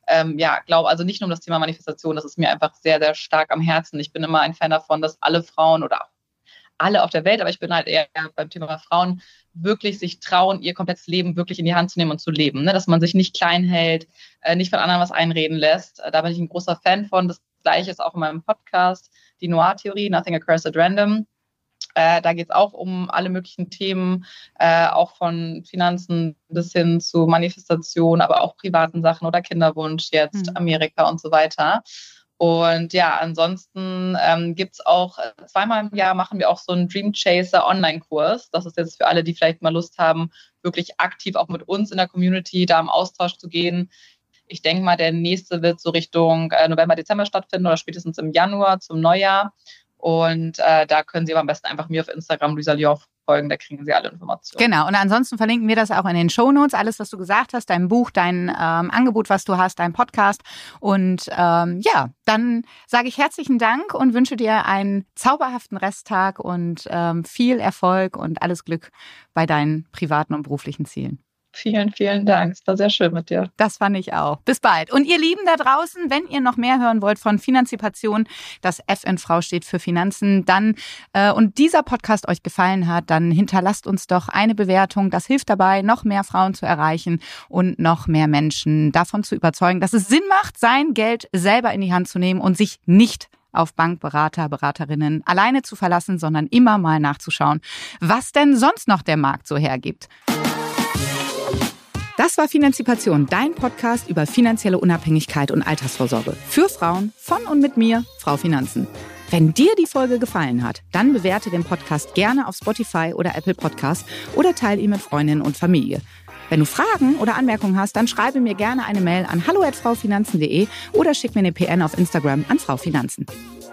Also nicht nur um das Thema Manifestation. Das ist mir einfach sehr, sehr stark am Herzen. Ich bin immer ein Fan davon, dass alle Frauen oder auch alle auf der Welt, aber ich bin halt eher beim Thema Frauen, wirklich sich trauen, ihr komplettes Leben wirklich in die Hand zu nehmen und zu leben. Ne? Dass man sich nicht klein hält, nicht von anderen was einreden lässt. Da bin ich ein großer Fan von. Das Gleiche ist auch in meinem Podcast, die Noir-Theorie, Nothing Occurs at Random. Da geht es auch um alle möglichen Themen, auch von Finanzen bis hin zu Manifestation, aber auch privaten Sachen oder Kinderwunsch jetzt, Amerika und so weiter. Und ja, ansonsten gibt's auch zweimal im Jahr machen wir auch so einen Dream Chaser Online-Kurs. Das ist jetzt für alle, die vielleicht mal Lust haben, wirklich aktiv auch mit uns in der Community da im Austausch zu gehen. Ich denke mal, der nächste wird so Richtung November, Dezember stattfinden oder spätestens im Januar zum Neujahr. Und da können Sie aber am besten einfach mir auf Instagram, Luisa Lyon, folgen, da kriegen Sie alle Informationen. Genau, und ansonsten verlinken wir das auch in den Shownotes, alles, was du gesagt hast, dein Buch, dein Angebot, was du hast, dein Podcast. Und dann sage ich herzlichen Dank und wünsche dir einen zauberhaften Resttag und viel Erfolg und alles Glück bei deinen privaten und beruflichen Zielen. Vielen, vielen Dank. Es war sehr schön mit dir. Das fand ich auch. Bis bald. Und ihr Lieben da draußen, wenn ihr noch mehr hören wollt von Finanzipation, das F in Frau steht für Finanzen, dann und dieser Podcast euch gefallen hat, dann hinterlasst uns doch eine Bewertung. Das hilft dabei, noch mehr Frauen zu erreichen und noch mehr Menschen davon zu überzeugen, dass es Sinn macht, sein Geld selber in die Hand zu nehmen und sich nicht auf Bankberater, Beraterinnen alleine zu verlassen, sondern immer mal nachzuschauen, was denn sonst noch der Markt so hergibt. Das war Finanzipation, dein Podcast über finanzielle Unabhängigkeit und Altersvorsorge. Für Frauen, von und mit mir, Frau Finanzen. Wenn dir die Folge gefallen hat, dann bewerte den Podcast gerne auf Spotify oder Apple Podcasts oder teile ihn mit Freundinnen und Familie. Wenn du Fragen oder Anmerkungen hast, dann schreibe mir gerne eine Mail an hallo@fraufinanzen.de oder schick mir eine PN auf Instagram an Frau Finanzen.